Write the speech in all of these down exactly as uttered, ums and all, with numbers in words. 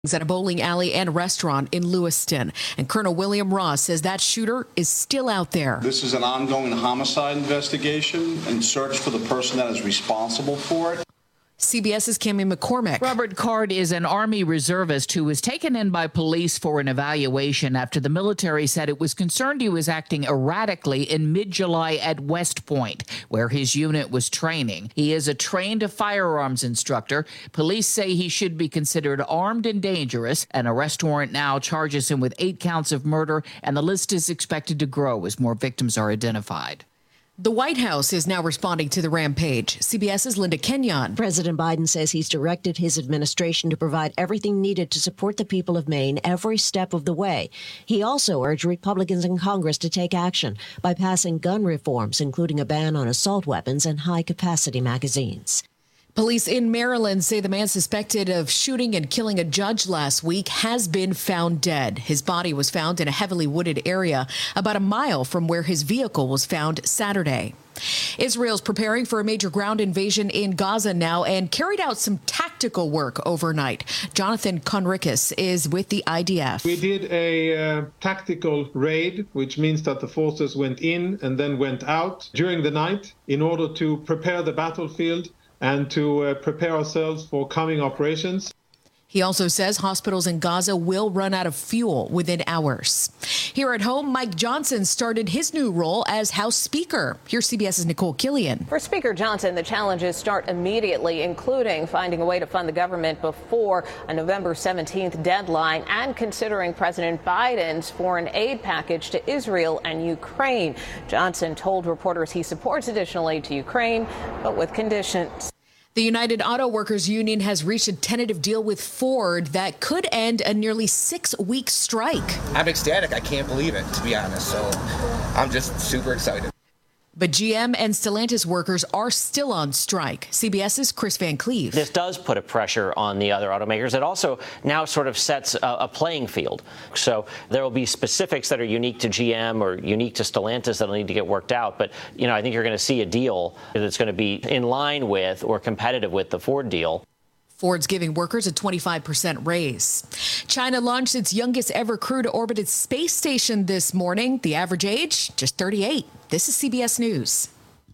at a bowling alley and restaurant in Lewiston. And Colonel William Ross says that shooter is still out there. This is an ongoing homicide investigation and search for the person that is responsible for it. CBS's Cammie McCormick. Robert Card is an Army reservist who was taken in by police for an evaluation after the military said it was concerned he was acting erratically in mid-July at West Point, where his unit was training. He is a trained firearms instructor. Police say he should be considered armed and dangerous. An arrest warrant now charges him with eight counts of murder, and the list is expected to grow as more victims are identified. The White House is now responding to the rampage. CBS's Linda Kenyon. President Biden says he's directed his administration to provide everything needed to support the people of Maine every step of the way. He also urged Republicans in Congress to take action by passing gun reforms, including a ban on assault weapons and high-capacity magazines. Police in Maryland say the man suspected of shooting and killing a judge last week has been found dead. His body was found in a heavily wooded area about a mile from where his vehicle was found Saturday. Israel's preparing for a major ground invasion in Gaza now and carried out some tactical work overnight. Jonathan Conricus is with the I D F. We did a uh, tactical raid, which means that the forces went in and then went out during the night in order to prepare the battlefield and to uh, prepare ourselves for coming operations. He also says hospitals in Gaza will run out of fuel within hours. Here at home, Mike Johnson started his new role as House Speaker. Here's CBS's Nicole Killian. For Speaker Johnson, the challenges start immediately, including finding a way to fund the government before a November seventeenth deadline and considering President Biden's foreign aid package to Israel and Ukraine. Johnson told reporters he supports additional aid to Ukraine, but with conditions. The United Auto Workers Union has reached a tentative deal with Ford that could end a nearly six-week strike. I'm ecstatic. I can't believe it, to be honest. So I'm just super excited. But G M and Stellantis workers are still on strike. CBS's Chris Van Cleve. This does put a pressure on the other automakers. It also now sort of sets a, a playing field. So there will be specifics that are unique to G M or unique to Stellantis that will need to get worked out. But, you know, I think you're going to see a deal that's going to be in line with or competitive with the Ford deal. Ford's giving workers a twenty-five percent raise. China launched its youngest ever crew to orbit its space station this morning. The average age, just thirty-eight. This is C B S News.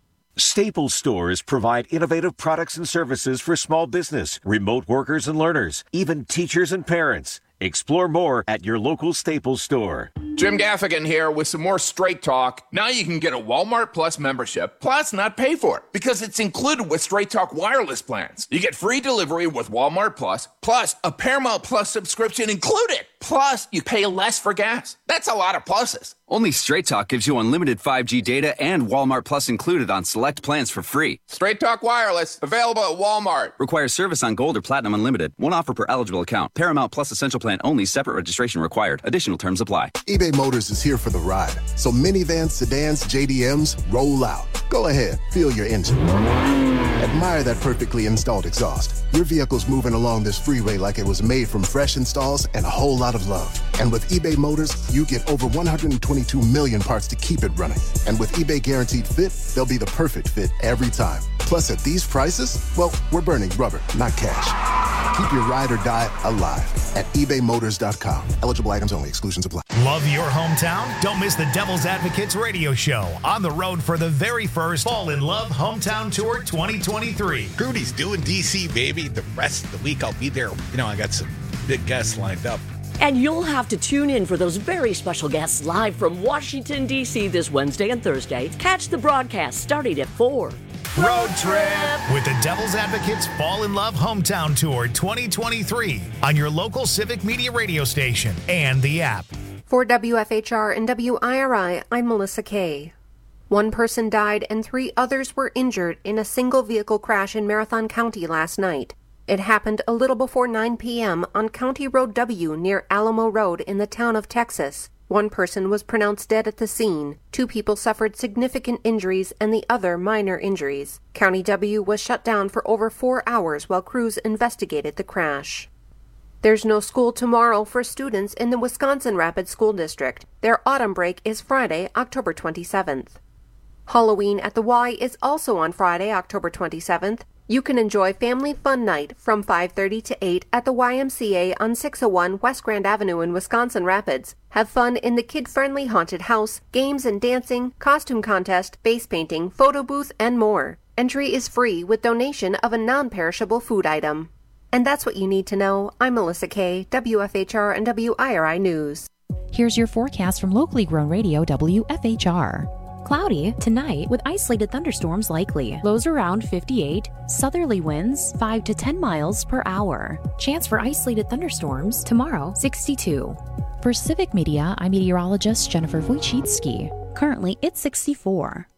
Staples stores provide innovative products and services for small business, remote workers and learners, even teachers and parents. Explore more at your local Staples store. Jim Gaffigan here with some more Straight Talk. Now you can get a Walmart Plus membership, plus not pay for it, because it's included with Straight Talk wireless plans. You get free delivery with Walmart Plus, plus a Paramount Plus subscription included. Plus, you pay less for gas. That's a lot of pluses. Only Straight Talk gives you unlimited five G data and Walmart Plus included on select plans for free. Straight Talk Wireless, available at Walmart. Requires service on Gold or Platinum Unlimited. One offer per eligible account. Paramount Plus Essential Plan only. Separate registration required. Additional terms apply. eBay Motors is here for the ride. So minivans, sedans, J D Ms, roll out. Go ahead, feel your engine. Admire that perfectly installed exhaust. Your vehicle's moving along this freeway like it was made from fresh installs and a whole lot of love. And with eBay Motors, you get over one hundred twenty-two million parts to keep it running. And with eBay Guaranteed Fit, they'll be the perfect fit every time. Plus, at these prices, well, we're burning rubber, not cash. Keep your ride or die alive at ebay motors dot com. Eligible items only. Exclusions apply. Love your hometown? Don't miss the Devil's Advocates radio show on the road for the very first Fall in Love Hometown Tour twenty twenty-three. Rudy's doing D C, baby. The rest of the week I'll be there. You know, I got some big guests lined up. And you'll have to tune in for those very special guests live from Washington, D C this Wednesday and Thursday. Catch the broadcast starting at four. Road trip with the Devil's Advocates Fall in Love Hometown Tour twenty twenty-three on your local Civic Media radio station and the app. For W F H R and W I R I, I'm Melissa Kay. One person died and three others were injured in a single vehicle crash in Marathon County last night. It happened a little before nine p.m. on County Road W near Alamo Road in the town of Texas. One person was pronounced dead at the scene. Two people suffered significant injuries and the other minor injuries. County W was shut down for over four hours while crews investigated the crash. There's no school tomorrow for students in the Wisconsin Rapids School District. Their autumn break is Friday, October twenty-seventh. Halloween at the Y is also on Friday, October twenty-seventh. You can enjoy Family Fun Night from five thirty to eight at the Y M C A on six oh one West Grand Avenue in Wisconsin Rapids. Have fun in the kid-friendly haunted house, games and dancing, costume contest, face painting, photo booth, and more. Entry is free with donation of a non-perishable food item. And that's what you need to know. I'm Melissa Kay, W F H R and W I R I News. Here's your forecast from locally grown radio W F H R. Cloudy tonight with isolated thunderstorms likely. Lows around fifty-eight. Southerly winds five to ten miles per hour. Chance for isolated thunderstorms tomorrow sixty-two. For Civic Media, I'm meteorologist Jennifer Wojcicki. Currently it's sixty-four.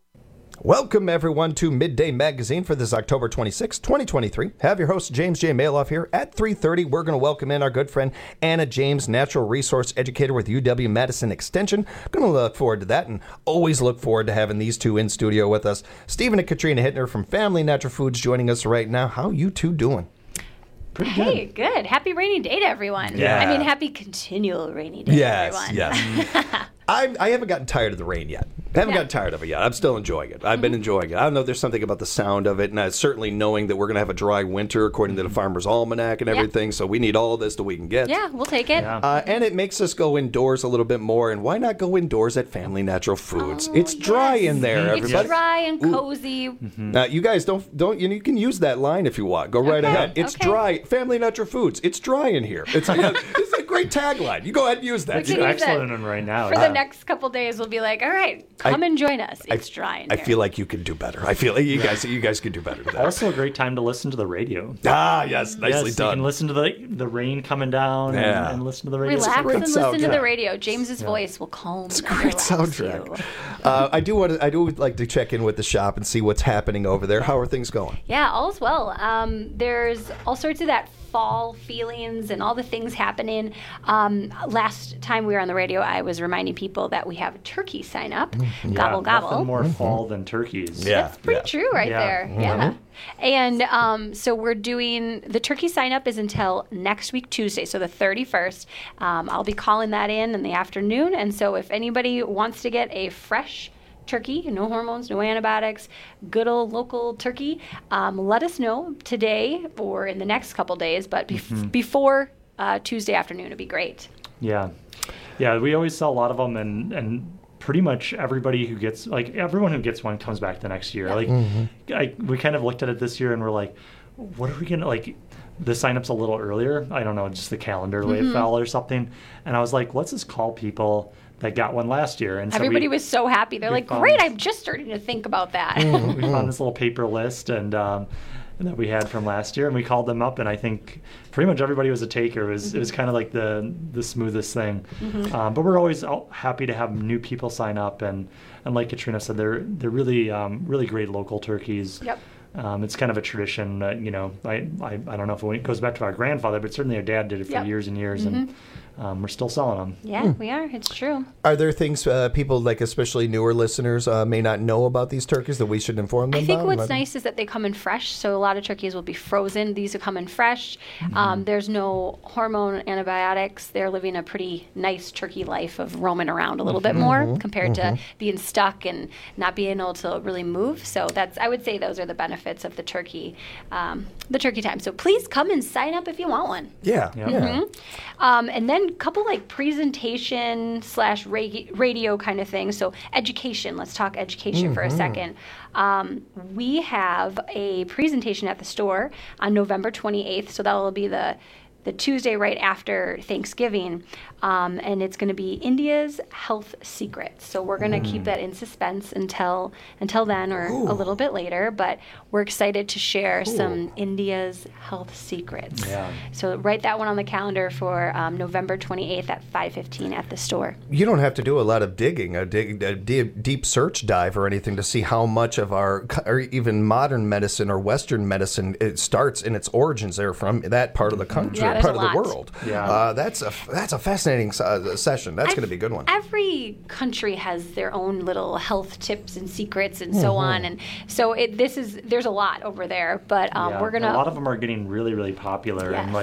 Welcome, everyone, to Midday Magazine for this October twenty-sixth, twenty twenty-three. Have your host, James J. Maloff, here at three thirty. We're going to welcome in our good friend, Anna James, natural resource educator with U W-Madison Extension. Going to look forward to that and always look forward to having these two in studio with us. Stephen and Katrina Hittner from Family Natural Foods joining us right now. How you two doing? Pretty good. Hey, good. Happy rainy day to everyone. Yeah. I mean, happy continual rainy day yes, to everyone. Yes, I, I haven't gotten tired of the rain yet. I haven't yeah. gotten tired of it yet. I'm still enjoying it. I've mm-hmm. been enjoying it. I don't know if there's something about the sound of it, and uh, certainly knowing that we're going to have a dry winter according to the Farmer's Almanac and everything, yeah. so we need all of this that we can get. Yeah, we'll take it. Yeah. Uh, and it makes us go indoors a little bit more, and why not go indoors at Family Natural Foods? Oh, it's dry yes. in there, it's everybody. It's dry and cozy. Mm-hmm. Now, you guys don't, don't you, you can use that line if you want. Go right okay. ahead. It's okay. dry. Family Natural Foods. It's dry in here. It's, you know, it's a great tagline. You go ahead and use that. It's excellent one right now. For yeah. the next couple days, we'll be like, all right, come I, and join us. It's I, dry in I here. feel like you can do better. I feel like you guys you guys can do better than that. Also a great time to listen to the radio. Ah, yes, nicely yes, done. You can listen to the the rain coming down yeah. and, and listen to the radio. Relax and listen soundtrack. to the radio. James's yeah. voice will calm. It's a great soundtrack. Uh, I do want to, I do like to check in with the shop and see what's happening over there. How are things going? Yeah, all's well. Um, there's all sorts of that fall feelings and all the things happening. Um, last time we were on the radio, I was reminding people that we have a turkey sign up. Mm-hmm. Gobble, yeah, gobble. Nothing more Mm-hmm. fall than turkeys. Yeah, That's pretty yeah. true right yeah. there. Mm-hmm. Yeah. And um, so we're doing, the turkey sign up is until next week, Tuesday, so the thirty-first. Um, I'll be calling that in in the afternoon. And so if anybody wants to get a fresh turkey, no hormones, no antibiotics, good old local turkey, um, let us know today or in the next couple days, but bef- mm-hmm. before uh, Tuesday afternoon would be great. Yeah. Yeah, we always sell a lot of them, and, and pretty much everybody who gets, like, everyone who gets one comes back the next year. Yeah. Like, Mm-hmm. I, we kind of looked at it this year and we're like, what are we going to, like, the sign-up's a little earlier. I don't know, just the calendar way Mm-hmm. it fell or something. And I was like, let's just call people that got one last year. And Everybody so we, was so happy. They're like, found, great, I'm just starting to think about that. we found this little paper list and um, that we had from last year, and we called them up, and I think pretty much everybody was a taker. It was, mm-hmm. it was kind of like the the smoothest thing. Mm-hmm. Um, but we're always happy to have new people sign up, and, and like Katrina said, they're they're really um, really great local turkeys. Yep. Um, it's kind of a tradition. Uh, you know, I, I I don't know if it goes back to our grandfather, but certainly our dad did it for yep. years and years, mm-hmm. and um, we're still selling them. Yeah, mm. we are. It's true. Are there things uh, people, like especially newer listeners, uh, may not know about these turkeys that we should inform them I think about? what's nice is that they come in fresh. So a lot of turkeys will be frozen. These are coming fresh. Mm-hmm. Um, there's no hormone antibiotics. They're living a pretty nice turkey life of roaming around a little mm-hmm. bit more mm-hmm. compared mm-hmm. to being stuck and not being able to really move. So that's, I would say those are the benefits of the turkey, um, the turkey time. So please come and sign up if you want one. Yeah. yeah. Mm-hmm. Um, and then a couple like presentation slash radio kind of things. So education, let's talk education mm-hmm. for a second. Um, we have a presentation at the store on November twenty-eighth. So that will be the the Tuesday right after Thanksgiving, um, and it's going to be India's health secrets. So we're going to mm. keep that in suspense until until then or Ooh. a little bit later, but we're excited to share Ooh. some India's health secrets. Yeah. So write that one on the calendar for um, November twenty-eighth at five fifteen at the store. You don't have to do a lot of digging, a, dig, a deep, deep search dive or anything to see how much of our, or even modern medicine or Western medicine, it starts in its origins there from that part of the country. Yeah, part of lot. the world. Yeah. Uh, that's a that's a fascinating uh, session. That's going to be a good one. Every country has their own little health tips and secrets and so mm-hmm. on, and so it, this is there's a lot over there. But um, yeah, we're gonna a lot of them are getting really really popular, yes. and like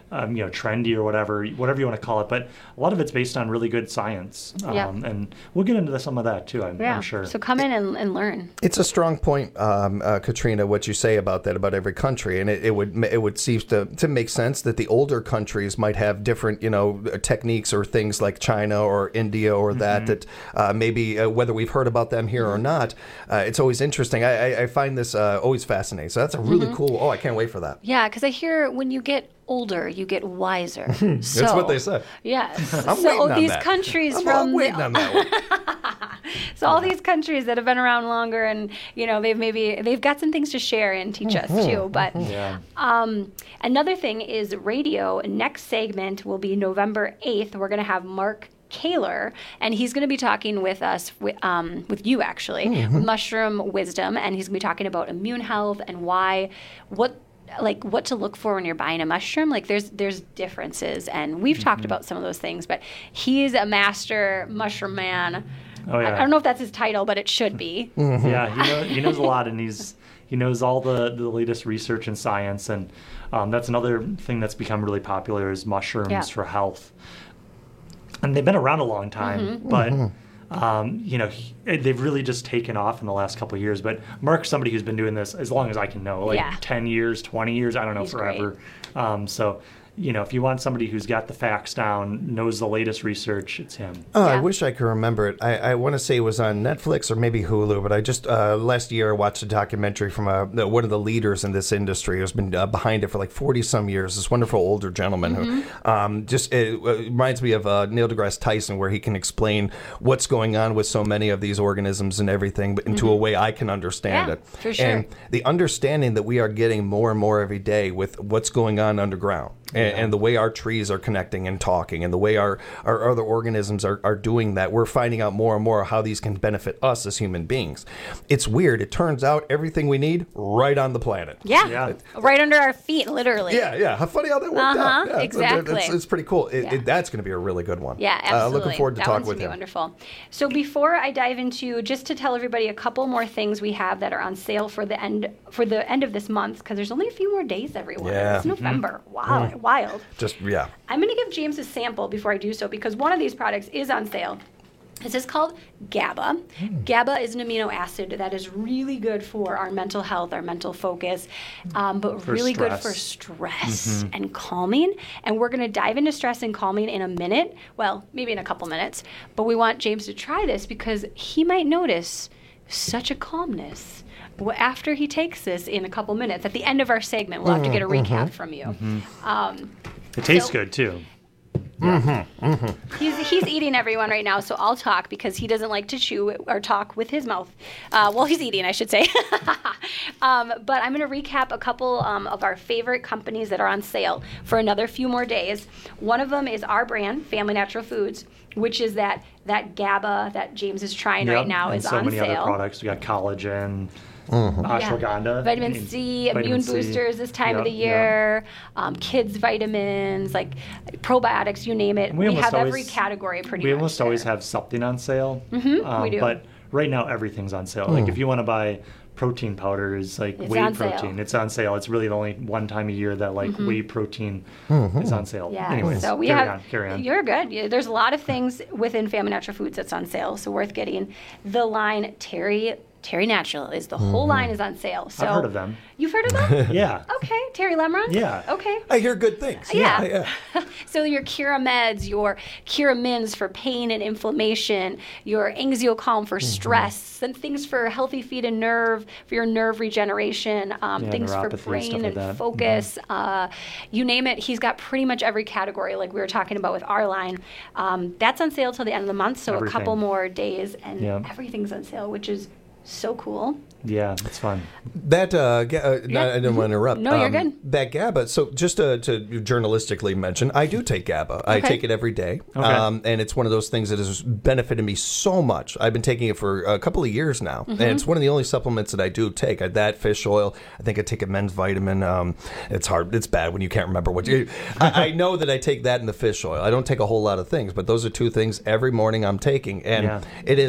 um, you know, trendy or whatever, whatever you want to call it. But a lot of it's based on really good science. Um, Yeah. And we'll get into some of that too, I'm, Yeah. I'm sure. So come in and, and learn. It's a strong point, um, uh, Katrina, what you say about that, about every country. And it, it would it would seem to, to make sense that the older countries might have different, you know, techniques or things like China or India or that, Mhm. that uh, maybe uh, whether we've heard about them here or not, uh, it's always interesting. I, I, I find this uh, always fascinating. So that's a really Mhm. cool, oh, I can't wait for that. Yeah, because I hear when you get older, you get wiser. That's So- what they say. Yes. I'm so waiting on these that. countries I'm, from I'm waiting the, on that one. so all these countries that have been around longer, and you know they've maybe they've got some things to share and teach us Mhm. too. But Yeah. um, another thing is radio. Next segment will be November eighth. We're going to have Mark Kaler, and he's going to be talking with us, with, um, with you actually, Mhm. with Mushroom Wisdom, and he's going to be talking about immune health and why, what, like what to look for when you're buying a mushroom. Like there's there's differences, and we've talked about some of those things. But he's a master mushroom man. Oh, yeah. I, I don't know if that's his title, but it should be. Yeah, he, know, he knows a lot, and he's he knows all the, the latest research and science, and um, that's another thing that's become really popular is mushrooms Yeah. for health. And they've been around a long time, Mhm. but Mhm. um, you know he, they've really just taken off in the last couple of years. But Mark's somebody who's been doing this as long as I can know, like Yeah. ten years, twenty years, I don't know, He's forever. Um, so. You know, if you want somebody who's got the facts down, knows the latest research, it's him. Oh, I wish I could remember it. I, I want to say it was on Netflix or maybe Hulu, but I just uh, last year I watched a documentary from a, the- one of the leaders in this industry who's been uh, behind it for like forty some years. This wonderful older gentleman who um, just it, it reminds me of uh, Neil deGrasse Tyson, where he can explain what's going on with so many of these organisms and everything, but into a Mhm. way I can understand Yeah, it. for sure. And the understanding that we are getting more and more every day with what's going on underground. And, and the way our trees are connecting and talking, and the way our, our other organisms are, are doing that, we're finding out more and more how these can benefit us as human beings. It's weird. It turns out everything we need right on the planet. Yeah. Yeah. Right under our feet, literally. Yeah, yeah. How funny how that worked Uh-huh, out. Yeah, it's- exactly. It's, it's pretty cool. It, Yeah. it, that's going to be a really good one. Yeah, absolutely. Uh, looking forward to that talk one's with gonna be him. Wonderful. So before I dive into, just to tell everybody a couple more things we have that are on sale for the end for the end of this month, because there's only a few more days, everyone. Yeah. It's November. Wow, Mhm. wild. Just, yeah. I'm going to give James a sample before I do so, because one of these products is on sale. This is called GABA. GABA is an amino acid that is really good for our mental health, our mental focus, um, but For really good stress. for stress Mhm. and calming. And we're going to dive into stress and calming in a minute. Well, maybe in a couple minutes. But we want James to try this because he might notice such a calmness w- after he takes this in a couple minutes. At the end of our segment, we'll have to get a recap from you. Um, It tastes So- good too. Mm-hmm. Mm-hmm. He's, he's eating everyone right now, so I'll talk because he doesn't like to chew or talk with his mouth. Uh, well, he's eating, I should say. um, but I'm going to recap a couple um, of our favorite companies that are on sale for another few more days. One of them is our brand, Family Natural Foods, which is that that GABA that James is trying right Yep, now and is so on many sale. other products. We got collagen, Mhm. Yeah. ashwagandha, Vitamin and C, vitamin immune C. boosters this time of Yep, the yep. year, um, kids vitamins, like probiotics, you name it. We We, almost have every always- category pretty We much. almost always have something on sale. Mhm, we do. But right now everything's on sale. Mm. Like if you want to buy protein powders, like It's whey on sale. protein, it's on sale. It's really the only one time a year that like Mhm. whey protein Mhm. is on sale. Yeah, Anyways, so we carry have. on, carry on. You're good. Yeah, there's a lot of things within Family Natural Foods that's on sale, so worth getting. The line Terry Terry Natural is the whole Mhm. line is on sale. So I've heard of them. You've heard of them? Yeah. Okay, Terry Lemron. Yeah. Okay. I hear good things. Yeah. yeah. So your Cura Meds, your Cura Mins for pain and inflammation, your Anxiocalm for Mm-hmm. stress, and things for healthy feet and nerve, for your nerve regeneration, um, Yeah, things for neuropathy, stuff brain like and that. Mm-hmm. focus. Uh, you name it, he's got pretty much every category, like we were talking about with our line. Um, that's on sale till the end of the month, so Everything. a couple more days, and Yeah. everything's on sale, which is so cool. Yeah, it's fun. That uh, ga- uh Yeah. I didn't want to interrupt. No, you're Um, good. That GABA. So just to, to journalistically mention, I do take GABA. I Okay. take it every day, Okay. um, and it's one of those things that has benefited me so much. I've been taking it for a couple of years now, Mm-hmm. and it's one of the only supplements that I do take. I, that fish oil. I think I take a men's vitamin. Um, it's hard. It's bad when you can't remember what you. I, I know that I take that and the fish oil. I don't take a whole lot of things, but those are two things every morning I'm taking, and Yeah. it is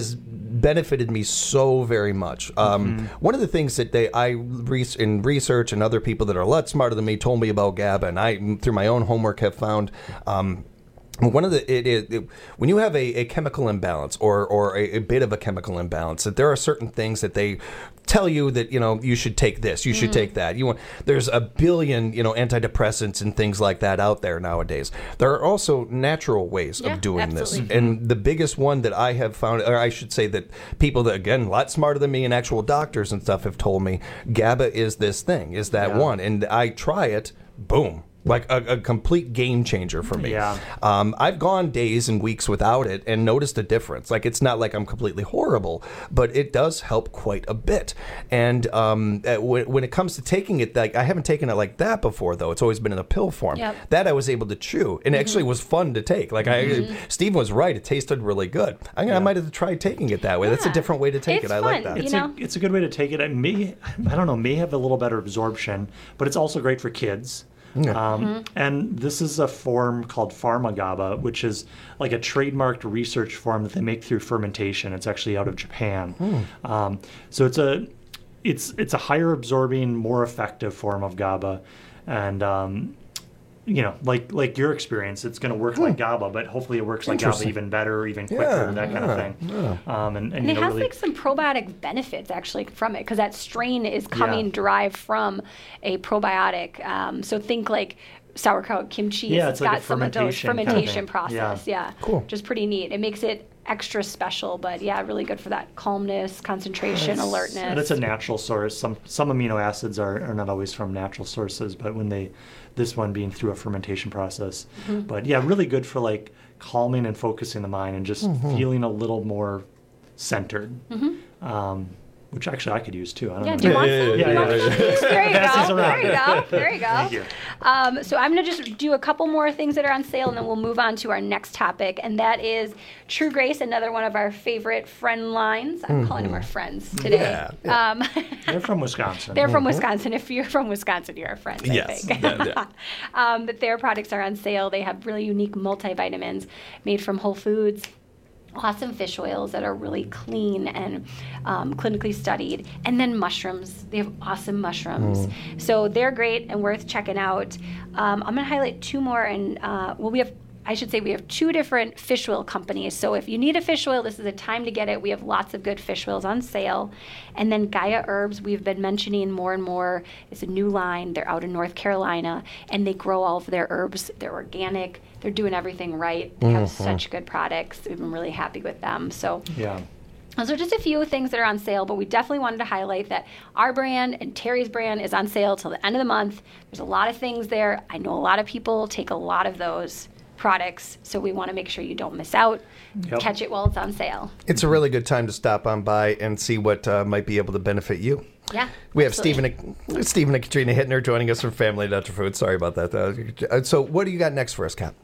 benefited me so very much. Um, mm-hmm. One of the things that they I re- in research and other people that are a lot smarter than me told me about GABA, and I through my own homework have found. Um, One of the it, it, it, when you have a, a chemical imbalance or or a, a bit of a chemical imbalance, that there are certain things that they tell you that you know you should take this, you should mm. take that. You want there's a billion you know antidepressants and things like that out there nowadays. There are also natural ways yeah, of doing absolutely. this, and the biggest one that I have found, or I should say that people that again a lot smarter than me and actual doctors and stuff have told me, GABA is this thing, is that yeah. one, and I try it, boom. Like a, a complete game changer for me. Yeah. Um, I've gone days and weeks without it and noticed a difference. Like it's not like I'm completely horrible, but it does help quite a bit. And um, when, when it comes to taking it, like I haven't taken it like that before, though. It's always been in a pill form. Yep. That I was able to chew, and it mm-hmm. actually was fun to take. Like mm-hmm. I, Steve was right; it tasted really good. I, yeah. I might have tried taking it that way. Yeah. That's a different way to take it's it. I fun, like that. It's you a know? it's a good way to take it. It may I don't know may have a little better absorption, but it's also great for kids. Yeah. Um, mm-hmm. And this is a form called PharmaGABA, which is like a trademarked research form that they make through fermentation. It's actually out of Japan. Mm. Um, so it's a it's it's a higher absorbing, more effective form of GABA, and um, you know, like like your experience, it's going to work hmm. like GABA, but hopefully it works like GABA even better, even quicker, yeah, that kind yeah, of thing. Yeah. Um, and, and, and you it know, has really, like some probiotic benefits actually from it, because that strain is coming Yeah. derived from a probiotic. Um, so think like sauerkraut, kimchi. Yeah, it's it's like got a some of those fermentation kind of fermentation thing. process. Yeah. Yeah, Cool. Which is pretty neat. It makes it extra special, but yeah, really good for that calmness, concentration, It's- alertness. And it's a natural source. Some some amino acids are, are not always from natural sources, but when they, this one being through a fermentation process. Mhm. But yeah, really good for like calming and focusing the mind and just Mhm. feeling a little more centered. Mhm. Um, which actually I could use too. I don't Yeah, know. do you want some? Yeah, Do you yeah, want yeah, some of yeah. these? There you Pass these go. around. There you go. There you go. Thank you. Um, so I'm going to just do a couple more things that are on sale, and then we'll move on to our next topic, and that is True Grace, another one of our favorite friend lines. I'm Mm-hmm. calling them our friends today. Yeah, Um, They're from Wisconsin. they're from Mhm. Wisconsin. If you're from Wisconsin, you're a friend, I Yes. think. Yeah, yeah. um, but their products are on sale. They have really unique multivitamins made from whole foods. Awesome fish oils that are really clean and um, clinically studied. And then mushrooms. They have awesome mushrooms. Mm. So they're great and worth checking out. Um, I'm going to highlight two more. And uh, well, we have, I should say, we have two different fish oil companies. So if you need a fish oil, this is a time to get it. We have lots of good fish oils on sale. And then Gaia Herbs, we've been mentioning more and more. It's a new line. They're out in North Carolina, and they grow all of their herbs. They're organic. They're doing everything right. They have Mhm. such good products. We've been really happy with them. So Yeah. those are just a few things that are on sale, but we definitely wanted to highlight that our brand and Terry's brand is on sale till the end of the month. There's a lot of things there. I know a lot of people take a lot of those products, so we want to make sure you don't miss out. Yep. Catch it while it's on sale. It's a really good time to stop on by and see what uh, might be able to benefit you. Yeah. We have absolutely. Stephen and, Stephen and Katrina Hittner joining us from Family Natural Foods. Sorry about that. Uh, so what do you got next for us, Kat?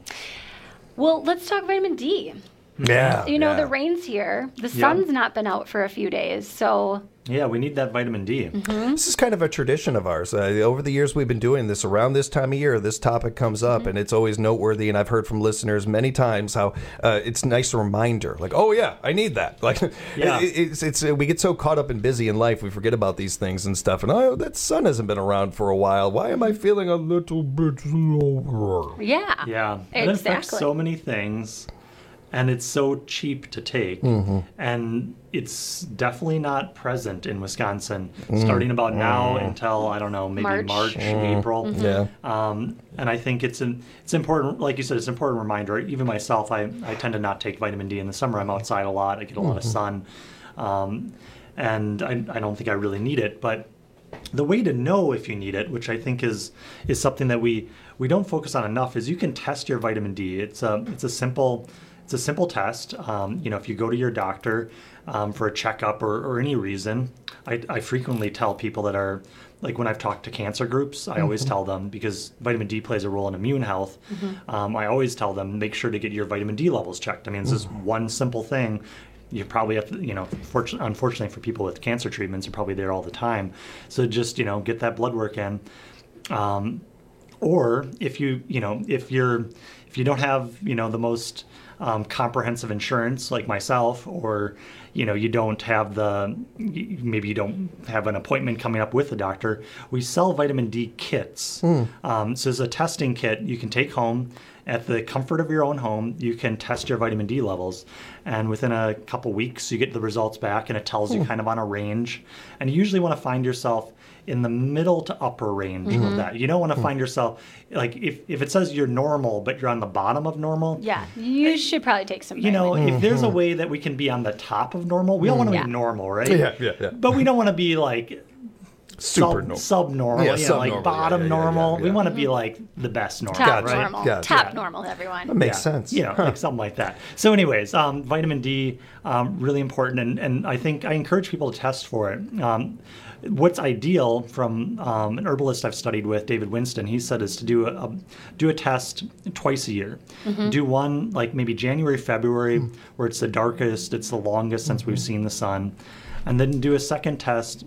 Well, let's talk vitamin D. Yeah. You know, yeah. the rain's here. The Yeah. sun's not been out for a few days, so Yeah, we need that vitamin D. mhm. This is kind of a tradition of ours. Uh, over the years, we've been doing this. Around this time of year, this topic comes up, Mm-hmm. and it's always noteworthy. And I've heard from listeners many times how uh, it's a nice reminder, like, "Oh yeah, I need that." Like, Yeah. it, it's it's uh, we get so caught up and busy in life, we forget about these things and stuff. And oh, that sun hasn't been around for a while. Why am I feeling a little bit slower? yeah. Yeah. It affects Exactly. so many things, and it's so cheap to take. Mm-hmm. And it's definitely not present in Wisconsin, starting about now until, I don't know, maybe March. March, Mm. April. Yeah. Um, and I think it's an it's important, like you said, it's an important reminder. Even myself, I, I tend to not take vitamin D in the summer. I'm outside a lot. I get a lot of sun. Um, and I, I don't think I really need it. But the way to know if you need it, which I think is is something that we, we don't focus on enough, is you can test your vitamin D. It's a it's a simple it's a simple test. Um, you know, if you go to your doctor um, for a checkup or, or any reason, I, I frequently tell people that are like when I've talked to cancer groups, I always tell them, because vitamin D plays a role in immune health. Um, I always tell them make sure to get your vitamin D levels checked. I mean, it's just one simple thing. You probably have to, you know, fortunately, unfortunately for people with cancer treatments, are probably there all the time. So just, you know, get that blood work in. Um, or if you, you know, if you're, if if you don't have, you know, the most um, comprehensive insurance like myself, or, you know, you don't have the, maybe you don't have an appointment coming up with a doctor, we sell vitamin D kits. Mm. Um, so it's a testing kit you can take home. At the comfort of your own home, you can test your vitamin D levels. And within a couple weeks, you get the results back, and it tells mm. you kind of on a range. And you usually want to find yourself in the middle to upper range mm-hmm. of that. You don't want to mm. find yourself, like, if, if it says you're normal, but you're on the bottom of normal. Yeah, you it, should probably take some You know, vitamin. if there's a way that we can be on the top of normal, we all want to yeah. be normal, right? Yeah, yeah, yeah. But we don't want to be, like, super sub, no- subnormal, yeah, you know, subnormal, like bottom yeah, yeah, normal. yeah, yeah. We want to be like the best normal, top right? normal, Gotcha. top Yeah. normal, everyone. That makes Yeah. sense. You know, Huh. like something like that. So, anyways, um, vitamin D, um, really important, and, and I think I encourage people to test for it. Um, what's ideal from um, an herbalist I've studied with, David Winston, he said is to do a, a do a test twice a year. Mm-hmm. Do one like maybe January, February, mm. where it's the darkest, it's the longest since mm-hmm. we've seen the sun, and then do a second test.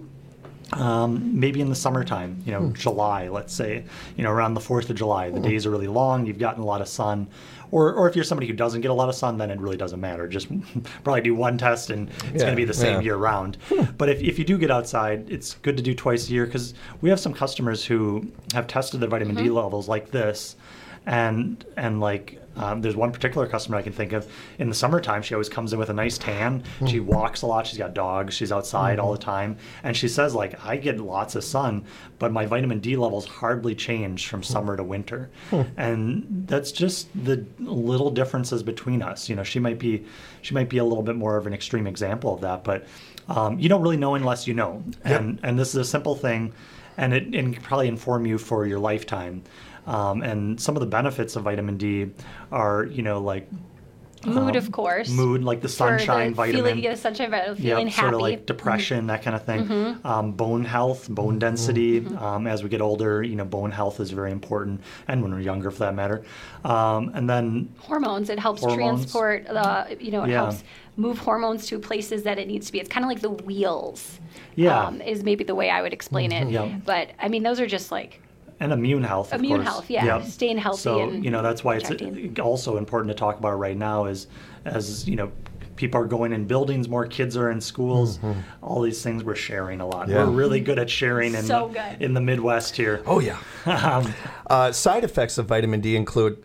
Um, maybe in the summertime, you know, hmm. July, let's say, you know, around the fourth of July, the hmm. days are really long, you've gotten a lot of sun. Or, or if you're somebody who doesn't get a lot of sun, then it really doesn't matter. Just probably do one test and it's Yeah, going to be the same yeah. year round. But if, if you do get outside, it's good to do twice a year, because we have some customers who have tested their vitamin Mm-hmm. D levels like this. And, and like, um, there's one particular customer I can think of. In the summertime, she always comes in with a nice tan. Hmm. She walks a lot. She's got dogs. She's outside all the time. And she says, like, I get lots of sun, but my vitamin D levels hardly change from summer to winter. Hmm. And that's just the little differences between us. You know, she might be, she might be a little bit more of an extreme example of that, but um, you don't really know unless you know. Yep. And and this is a simple thing, and it, it can probably inform you for your lifetime. Um, and some of the benefits of vitamin D are, you know, like Mood, um, of course. Mood, like the sunshine For the vitamin. Feeling, yeah, the sunshine vitamin, feeling yep, happy. sort of like depression, mm-hmm. that kind of thing. Mm-hmm. Um, bone health, bone density. Mm-hmm. Um, as we get older, you know, bone health is very important, and when we're younger, for that matter. Um, and then hormones. It helps hormones. transport. Uh, you know, it Yeah. helps move hormones to places that it needs to be. It's kind of like the wheels. Yeah. Um, is maybe the way I would explain it. Yep. But I mean, those are just like. And immune health, of Immune course. health, yeah. Yep. Staying healthy So, and you know, that's why it's protecting. also important to talk about right now is, as, you know, people are going in buildings, more kids are in schools, Mhm. all these things we're sharing a lot. Yeah. We're really good at sharing in, So the, good. in the Midwest here. Oh, yeah. um, Uh, side effects of vitamin D include.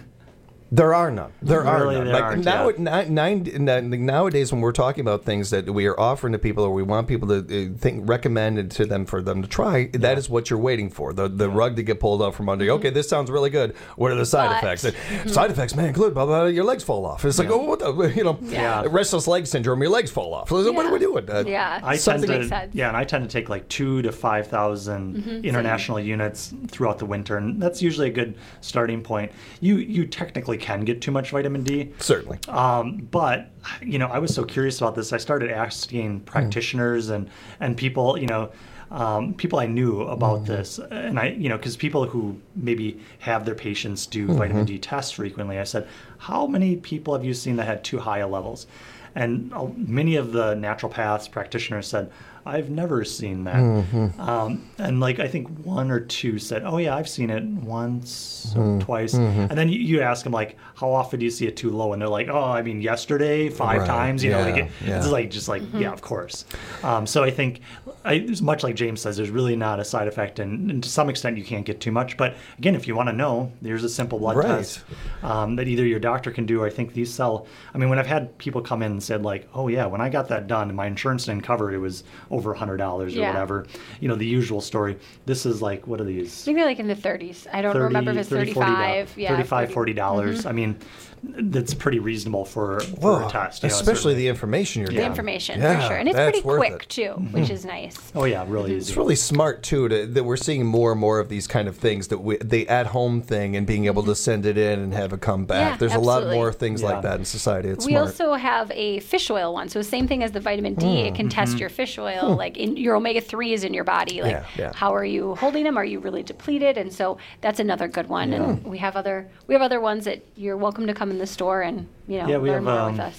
There are none. There Really, are none. there Like aren't, now, yeah. nine, nine, nowadays, when we're talking about things that we are offering to people, or we want people to uh, think recommended to them for them to try, yeah. that is what you're waiting for. The the yeah. rug to get pulled out from under you. Okay, this sounds really good. What are the side But- effects? Mhm. Side effects may include blah, blah, blah, your legs fall off. It's like, Yeah. oh, what the, you know, Yeah. restless leg syndrome. Your legs fall off. What Yeah. are we doing? Uh, Yeah. I tend something to, makes sense. yeah, and I tend to take like two to five thousand Mhm, international units throughout the winter, and that's usually a good starting point. You you technically can get too much vitamin D, Certainly. um, but you know, I was so curious about this. I started asking practitioners and and people, you know. Um, people I knew about this, and I, you know, because people who maybe have their patients do vitamin D tests frequently, I said, how many people have you seen that had too high a levels? And uh, many of the naturopaths, practitioners said, I've never seen that. Mhm. Um, and like, I think one or two said, oh yeah, I've seen it once or Mhm. twice. Mhm. And then you, you ask them like, how often do you see it too low? And they're like, oh, I mean, yesterday, five Right. times, you know, Yeah, like it, yeah. it's like, just like, yeah, of course. Um, so I think, I, it's much like James says, there's really not a side effect. And, and to some extent, you can't get too much. But again, if you want to know, there's a simple blood Right. test um, that either your doctor can do, or I think these sell. I mean, when I've had people come in and said like, oh yeah, when I got that done and my insurance didn't cover it, it was over one hundred dollars or Yeah. whatever. You know, the usual story. This is like, what are I these? think they're like in the thirties. I don't remember if it's thirty, forty thirty-five. Yeah, thirty-five, forty dollars. Mhm. I mean, that's pretty reasonable for, for Well, a test. You know, especially certainly. the information you're The getting. information Yeah, for sure, and it's that's pretty worth quick it. too, which is nice. Oh yeah, really easy. It's really smart too to, that we're seeing more and more of these kind of things, that we, the at-home thing and being able to send it in and have it come back. Yeah, There's a lot absolutely. more things Yeah. like that in society. It's we smart. also have a fish oil one, so the same thing as the vitamin D. Mm. It can test your fish oil, like in your omega threes in your body. Like, Yeah, yeah. how are you holding them? Are you really depleted? And so that's another good one. And we have other we have other ones that you're welcome to come in the store and you know Yeah, we learn have, more um, with us.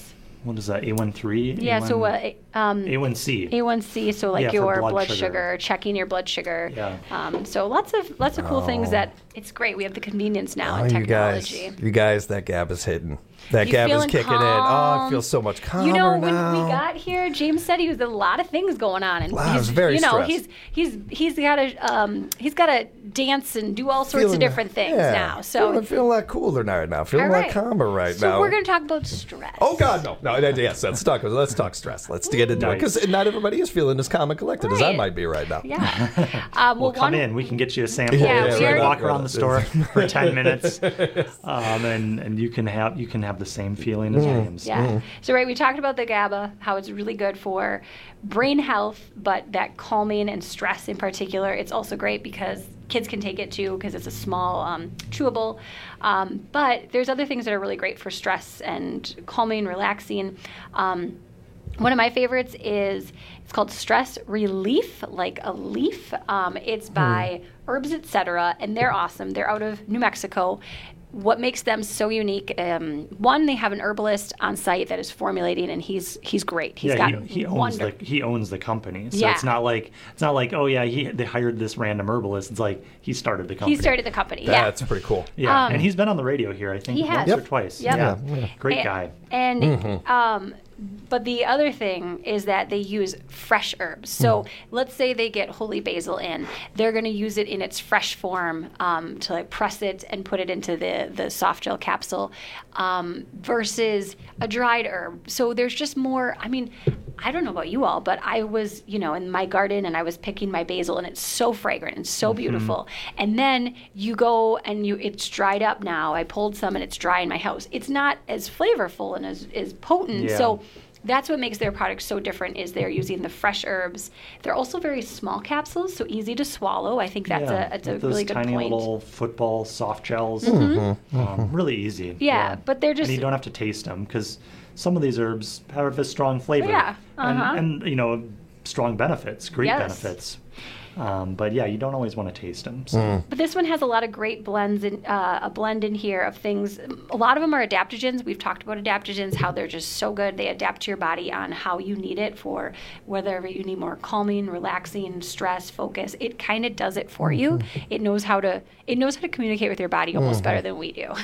what is that, A one three? Yeah, A one, so uh, um, A one C. A one C, so like Yeah, for your blood blood, sugar. sugar. checking your blood sugar. Yeah. Um, so lots of lots of cool things that it's great. We have the convenience now Oh, and you guys, technology. you guys, that gab is hitting. That You gab is feeling kicking in. Oh, I calm? feel so much calmer You know, when now. we got here, James said he was a lot of things going on, and Wow, I he's, was very you know, stressed. he's he's he's got to um, he's got to dance and do all sorts Feeling- of different things yeah, now. So, feeling, feeling a lot cooler right now. Feeling All a lot right. calmer right so now. we're going to talk about stress. Oh God, no, no, no, yes, let's talk. Let's talk stress. Let's get into it because not everybody is feeling as calm and collected as I Right. might be right now. Yeah. Um, Well, well, come one, in. We can get you a sample. Yeah, so we you already- walk around the store for ten minutes, um, and and you can have you can have the same feeling as Mm. James. Yeah. So, right, we talked about the GABA, how it's really good for brain health, but that calming and stress in particular. It's also great because kids can take it too because it's a small um, chewable. Um, but there's other things that are really great for stress and calming, relaxing. Um, one of my favorites is it's called Stress Relief, like a leaf. Um, it's by Herbs Etc. and they're awesome. They're out of New Mexico. What makes them so unique? Um, one, they have an herbalist on site that is formulating, and he's he's great. He's yeah, got he, he owns wonder- the he owns the company, so Yeah. it's not like it's not like oh yeah he they hired this random herbalist. It's like he started the company. He started the company. Yeah. That's pretty cool. Yeah, Um, and he's been on the radio here, I think, He once has. or Yep. twice. Yep. Yeah, Yeah. great And- guy. And Mhm. um, but the other thing is that they use fresh herbs. So let's say they get holy basil in, they're going to use it in its fresh form um, to like press it and put it into the the soft gel capsule um, versus a dried herb. So there's just more. I mean, I don't know about you all, but I was you know in my garden and I was picking my basil and it's so fragrant and so beautiful. And then you go and you it's dried up now. I pulled some and it's dry in my house. It's not as flavorful and as, as potent. Yeah. So that's what makes their products so different is they're using the fresh herbs. They're also very small capsules, so easy to swallow. I think that's yeah, a, that's a with those really good tiny point. little football soft gels, Mhm. um, really easy. Yeah, but they're just- and you don't have to taste them because some of these herbs have a strong flavor. Yeah, uh-huh. and, and you know strong benefits, great Yes. benefits. Um, but yeah, you don't always want to taste them. So. Mm. But this one has a lot of great blends in uh, a blend in here of things. A lot of them are adaptogens. We've talked about adaptogens, how they're just so good. They adapt to your body on how you need it for whether you need more calming, relaxing, stress, focus. It kind of does it for you. It knows how to it knows how to communicate with your body almost Mhm. better than we do.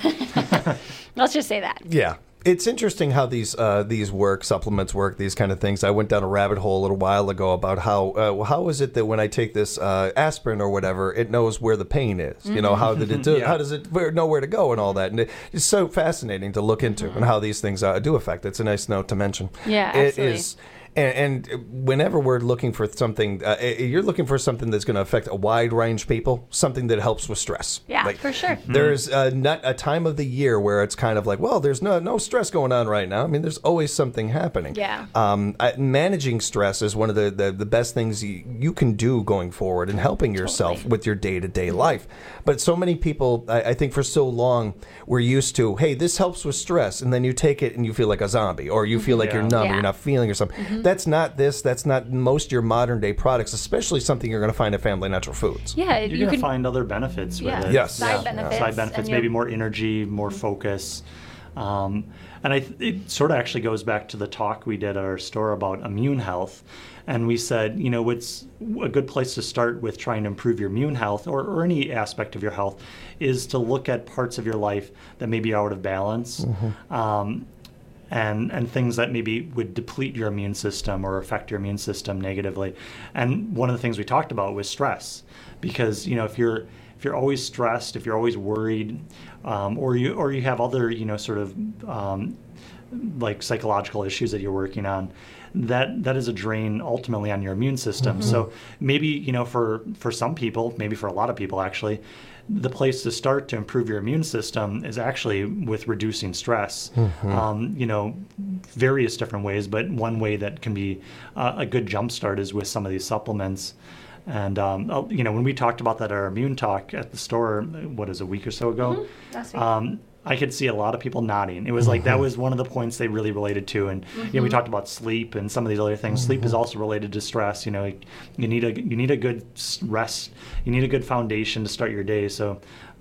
Let's just say that. Yeah. It's interesting how these uh, these work, supplements work, these kind of things. I went down a rabbit hole a little while ago about how uh, how is it that when I take this uh, aspirin or whatever, it knows where the pain is. You know, how did it do? Yeah. How does it where, know where to go and all that? And it, it's so fascinating to look into and how these things uh, do affect. It's a nice note to mention. Yeah, It absolutely. is. And, and whenever we're looking for something, uh, you're looking for something that's going to affect a wide range of people, something that helps with stress. Yeah, Like, for sure. There's uh, not a time of the year where it's kind of like, well, there's no no stress going on right now. I mean, there's always something happening. Yeah. Um, I, managing stress is one of the, the, the best things you, you can do going forward and helping yourself with your day to day life. But so many people, I, I think for so long, we're used to, hey, this helps with stress. And then you take it and you feel like a zombie or you feel like Yeah. you're numb, Yeah. you're not feeling or something. That's not this. That's not most of your modern day products, especially something you're going to find at Family Natural Foods. Yeah, You're you going to can find other benefits with Yeah. it. Yes. Side Yeah. benefits. Side benefits, and maybe you'll- more energy, more focus. Um, and I th- it sort of actually goes back to the talk we did at our store about immune health. And we said, you know, what's a good place to start with trying to improve your immune health or, or any aspect of your health is to look at parts of your life that may be out of balance. Um, and and things that maybe would deplete your immune system or affect your immune system negatively. And one of the things we talked about was stress, because you know if you're if you're always stressed, if you're always worried, um, or you or you have other you know sort of um, like psychological issues that you're working on, that that is a drain ultimately on your immune system. Mhm. So maybe you know for for some people, maybe for a lot of people actually, the place to start to improve your immune system is actually with reducing stress. Mhm. Um, you know, various different ways, but one way that can be uh, a good jump start is with some of these supplements. And um, uh, you know, when we talked about that at our immune talk at the store, what is it, a week or so ago, Last week. um, I could see a lot of people nodding. It was like that Mhm. was one of the points they really related to. And you know, we Mhm. talked about sleep and some of these other things. Sleep is also related to stress. You know, you need a you need a good s- rest. You need a good foundation to start your day. So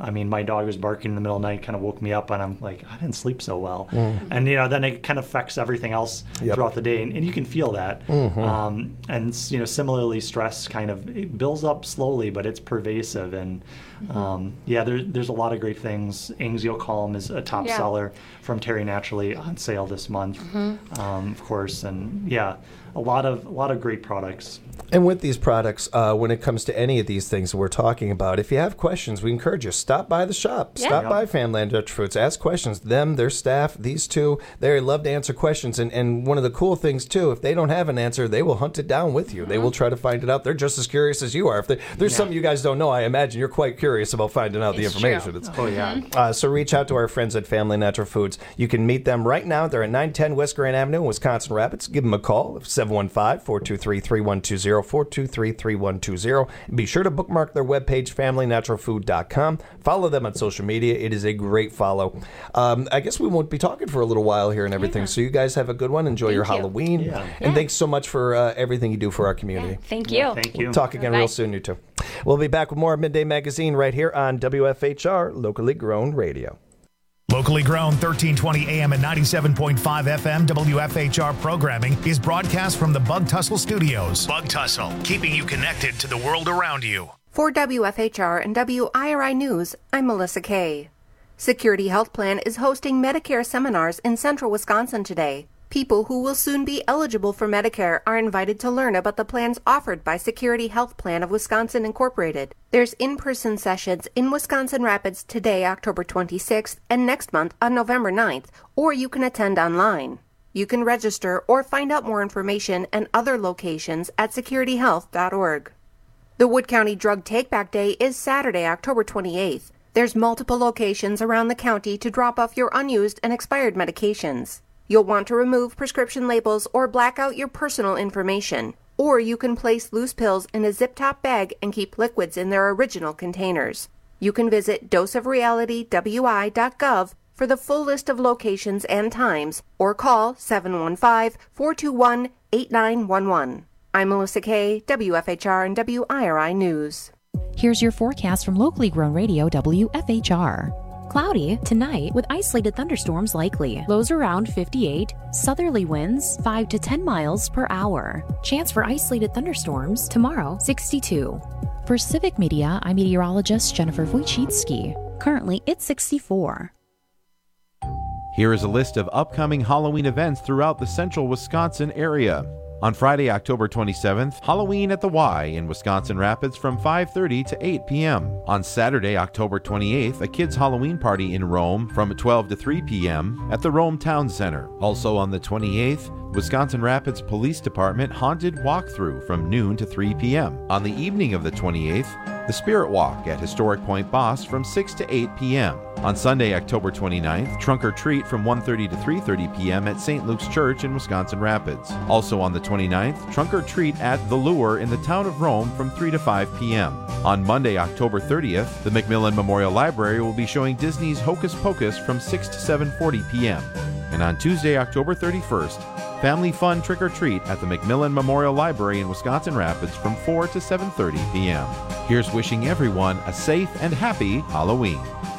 I mean, my dog was barking in the middle of the night, kind of woke me up, and I'm like, I didn't sleep so well. Mm. And, you know, then it kind of affects everything else Yep. throughout the day, and, and you can feel that. Mhm. Um, and, you know, similarly, stress kind of it builds up slowly, but it's pervasive. And, um, yeah, there, there's a lot of great things. Anxio Calm is a top Yeah. seller from Terry Naturally on sale this month, Mhm. um, of course. And, yeah, a lot of a lot of great products. And with these products, uh, when it comes to any of these things that we're talking about, if you have questions, we encourage you, stop by the shop. Yeah. Stop Yeah. by Family Natural Foods. Ask questions. Them, their staff, these two, they love to answer questions. And, and one of the cool things, too, if they don't have an answer, they will hunt it down with you. They will try to find it out. They're just as curious as you are. If they, there's Yeah. something you guys don't know, I imagine you're quite curious about finding out the It's information. true. It's, Oh, yeah. uh, so reach out to our friends at Family Natural Foods. You can meet them right now. They're at nine ten West Grand Avenue in Wisconsin Rapids. Give them a call, seven one five, four two three, three one two zero, four two three, three one two zero. Be sure to bookmark their webpage, family natural food dot com. Follow them on social media. It is a great follow. Um, I guess we won't be talking for a little while here and everything, so you guys have a good one. Enjoy Thank your you. Halloween. Yeah. And Yeah. thanks so much for uh, everything you do for our community. Thank you. Yeah, thank you. We'll talk again Bye. real soon, you two. We'll be back with more Midday Magazine right here on W F H R, locally grown radio. Locally grown thirteen twenty A M and ninety-seven point five F M W F H R programming is broadcast from the Bug Tussle Studios. Bug Tussle, keeping you connected to the world around you. For W F H R and W I R I News, I'm Melissa Kay. Security Health Plan is hosting Medicare seminars in central Wisconsin today. People who will soon be eligible for Medicare are invited to learn about the plans offered by Security Health Plan of Wisconsin Incorporated. There's in-person sessions in Wisconsin Rapids today, October twenty-sixth, and next month on November ninth, or you can attend online. You can register or find out more information and other locations at security health dot org. The Wood County Drug Take-Back Day is Saturday, October twenty-eighth. There's multiple locations around the county to drop off your unused and expired medications. You'll want to remove prescription labels or black out your personal information. Or you can place loose pills in a zip-top bag and keep liquids in their original containers. You can visit dose of reality w i dot gov for the full list of locations and times, or call seven one five, four two one, eight nine one one. I'm Melissa Kay, W F H R and W I R I News. Here's your forecast from locally grown radio W F H R. Cloudy tonight with isolated thunderstorms likely. Lows around fifty-eight. Southerly winds five to ten miles per hour. Chance for isolated thunderstorms tomorrow sixty-two. For Civic Media, I'm meteorologist Jennifer Wojcicki. Currently it's sixty-four. Here is a list of upcoming Halloween events throughout the central Wisconsin area. On Friday, October twenty-seventh, Halloween at the Y in Wisconsin Rapids from five thirty to eight p.m. On Saturday, October twenty-eighth, a kids' Halloween party in Rome from twelve to three p.m. at the Rome Town Center. Also on the twenty-eighth, Wisconsin Rapids Police Department Haunted Walkthrough from noon to three p.m. On the evening of the twenty-eighth, the Spirit Walk at Historic Point Boss from six to eight p.m. On Sunday, October twenty-ninth, Trunk or Treat from one thirty to three thirty p.m. at Saint Luke's Church in Wisconsin Rapids. Also on the twenty-ninth, Trunk or Treat at The Lure in the town of Rome from three to five p.m. On Monday, October thirtieth, the McMillan Memorial Library will be showing Disney's Hocus Pocus from six to seven forty p.m. And on Tuesday, October thirty-first, Family Fun Trick or Treat at the McMillan Memorial Library in Wisconsin Rapids from four to seven thirty p.m. Here's wishing everyone a safe and happy Halloween.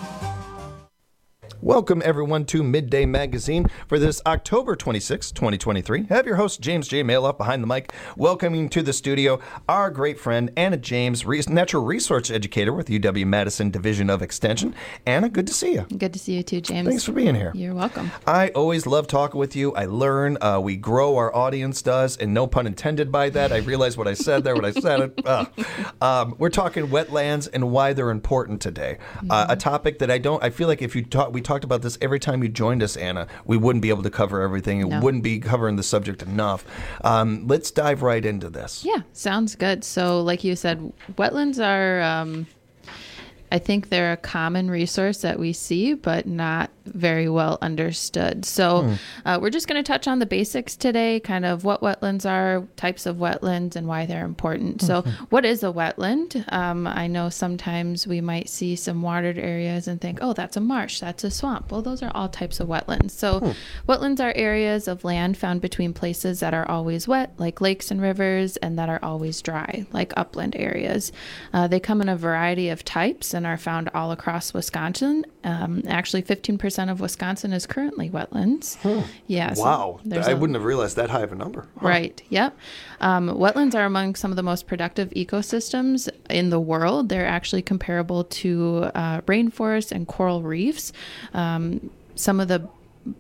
Welcome, everyone, to Midday Magazine for this October twenty-sixth, twenty twenty-three. I have your host, James J. Maloff, behind the mic, welcoming to the studio our great friend, Anna James, natural resource educator with U W-Madison Division of Extension. Anna, good to see you. Good to see you too, James. Thanks for being here. You're welcome. I always love talking with you. I learn. Uh, we grow, our audience does, and no pun intended by that. I realized what I said there when I said it. Uh, um, we're talking wetlands and why they're important today. Mm-hmm. Uh, a topic that I don't, I feel like if you talk, we talk talked about this every time you joined us, Anna, we wouldn't be able to cover everything. It No. wouldn't be covering the subject enough. Um, let's dive right into this. Yeah, sounds good. So, like you said, wetlands are, um, I think they're a common resource that we see, but not very well understood. So Hmm. uh, we're just going to touch on the basics today, kind of what wetlands are, types of wetlands, and why they're important. So Mhm. what is a wetland? Um, I know sometimes we might see some watered areas and think, oh, that's a marsh, that's a swamp. Well, those are all types of wetlands. So Hmm. wetlands are areas of land found between places that are always wet, like lakes and rivers, and that are always dry, like upland areas. Uh, they come in a variety of types, and wetland are found all across Wisconsin. Um, actually, fifteen percent of Wisconsin is currently wetlands. Hmm. Yeah. so Wow. there's I a- wouldn't have realized that high of a number. Huh. Right. Yep. Um, wetlands are among some of the most productive ecosystems in the world. They're actually comparable to uh, rainforests and coral reefs. Um, some of the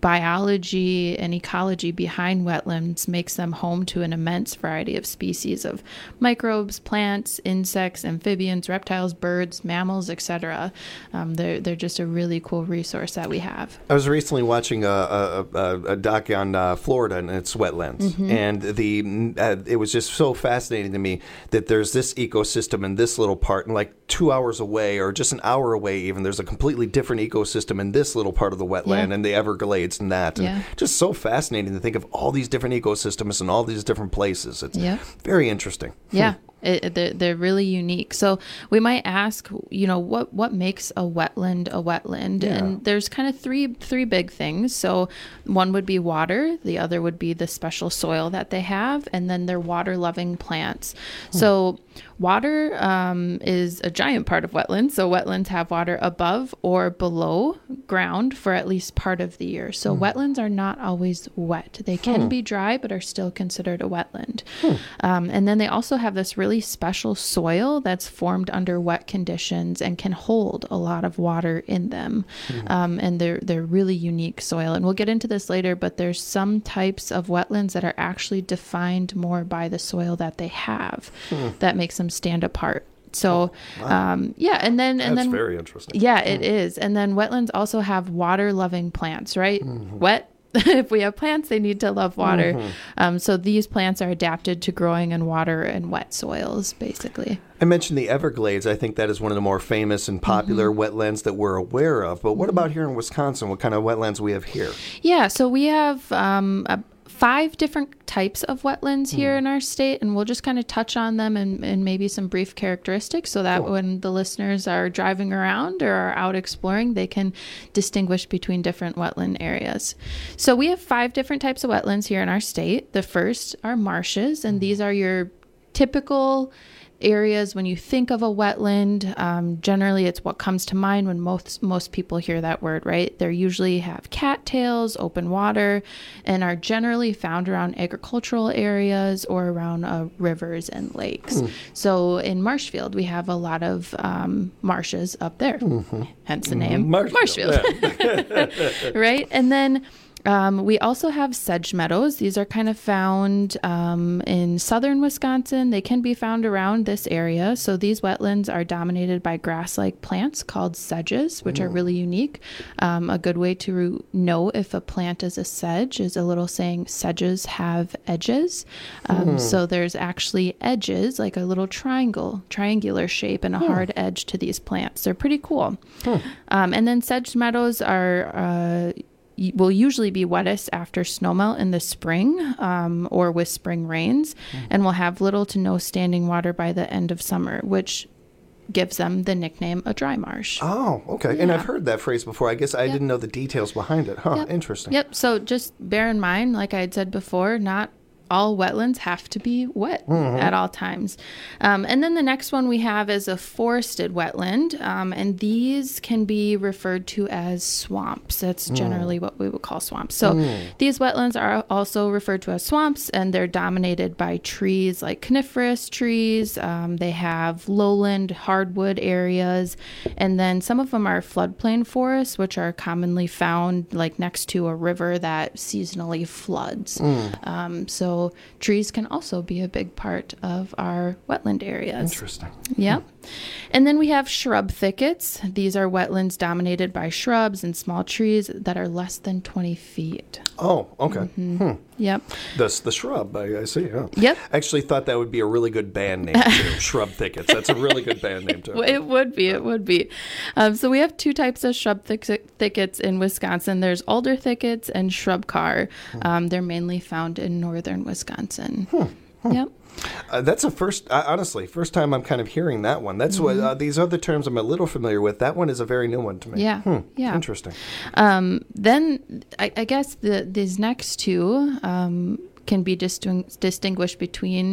biology and ecology behind wetlands makes them home to an immense variety of species of microbes, plants, insects, amphibians, reptiles, birds, mammals, et cetera. Um, they're, they're just a really cool resource that we have. I was recently watching a, a, a, a doc on uh, Florida and its wetlands, Mhm. and the uh, it was just so fascinating to me that there's this ecosystem in this little part, and like two hours away or just an hour away even, there's a completely different ecosystem in this little part of the wetland Yeah. and the Everglades and that. And Yeah. just so fascinating to think of all these different ecosystems and all these different places. It's Yeah. very interesting. Yeah, it, it- they're, they're really unique. So we might ask, you know, what what makes a wetland a wetland? Yeah. And there's kind of three three big things. So one would be water, the other would be the special soil that they have, and then they're water loving plants. So water um, is a giant part of wetlands. So wetlands have water above or below ground for at least part of the year. So wetlands are not always wet. They can Hmm. be dry, but are still considered a wetland. Um, and then they also have this really special soil that's formed under wet conditions and can hold a lot of water in them. Um, and they're they're really unique soil. And we'll get into this later, but there's some types of wetlands that are actually defined more by the soil that they have Hmm. that makes them stand apart. So, wow. um, yeah, and then and That's then very interesting. Yeah, it is. And then wetlands also have water-loving plants, right? Wet. If we have plants, they need to love water. Mhm. Um, so these plants are adapted to growing in water and wet soils, basically. I mentioned the Everglades. I think that is one of the more famous and popular Mm-hmm. wetlands that we're aware of. But what about here in Wisconsin? What kind of wetlands we have here? Yeah, so we have um, a, five different types of wetlands here in our state, and we'll just kind of touch on them and, and maybe some brief characteristics so that when the listeners are driving around or are out exploring, they can distinguish between different wetland areas. So we have five different types of wetlands here in our state. The first are marshes, and these are your typical areas when you think of a wetland. Um, generally, it's what comes to mind when most most people hear that word, right? They usually have cattails, open water, and are generally found around agricultural areas or around uh, rivers and lakes. Hmm. So in Marshfield, we have a lot of um, marshes up there, Mhm. hence the Mhm. name Marshfield, Marshfield. Right? And then um, we also have sedge meadows. These are kind of found um, in southern Wisconsin. They can be found around this area. So these wetlands are dominated by grass-like plants called sedges, which are Mm. really unique. Um, a good way to know if a plant is a sedge is a little saying, sedges have edges. Um, Mm. So there's actually edges, like a little triangle, triangular shape and a Hmm. hard edge to these plants. They're pretty cool. Um, and then sedge meadows are uh, y- will usually be wettest after snowmelt in the spring um, or with spring rains, and will have little to no standing water by the end of summer, which gives them the nickname a dry marsh. Oh, okay. And I've heard that phrase before. I guess I didn't know the details behind it. Huh, Yep. interesting. Yep. So just bear in mind, like I had said before, not all wetlands have to be wet Mhm. at all times. Um, and then the next one we have is a forested wetland. Um, and these can be referred to as swamps. That's Mm. generally what we would call swamps. So Mm. these wetlands are also referred to as swamps, and they're dominated by trees like coniferous trees. Um, they have lowland hardwood areas, and then some of them are floodplain forests, which are commonly found like next to a river that seasonally floods. Mm. Um, so trees can also be a big part of our wetland areas. Interesting. Yep. And then we have shrub thickets. These are wetlands dominated by shrubs and small trees that are less than twenty feet. Oh, okay. Mhm. Hmm. Yep. The, the shrub, I, I see. Yeah. Yep. I actually thought that would be a really good band name, too. Shrub Thickets. That's a really good band name, too. Well, it would be. It would be. Um, so we have two types of shrub thick- thickets in Wisconsin. There's alder thickets and shrub car. Um, they're mainly found in northern Wisconsin. Yep. Uh, that's a first, uh, honestly, first time I'm kind of hearing that one. That's what Mhm. uh, these other terms I'm a little familiar with. That one is a very new one to me. Yeah, Hmm. yeah. Interesting. Um, then I, I guess the these next two um, can be disting- distinguished between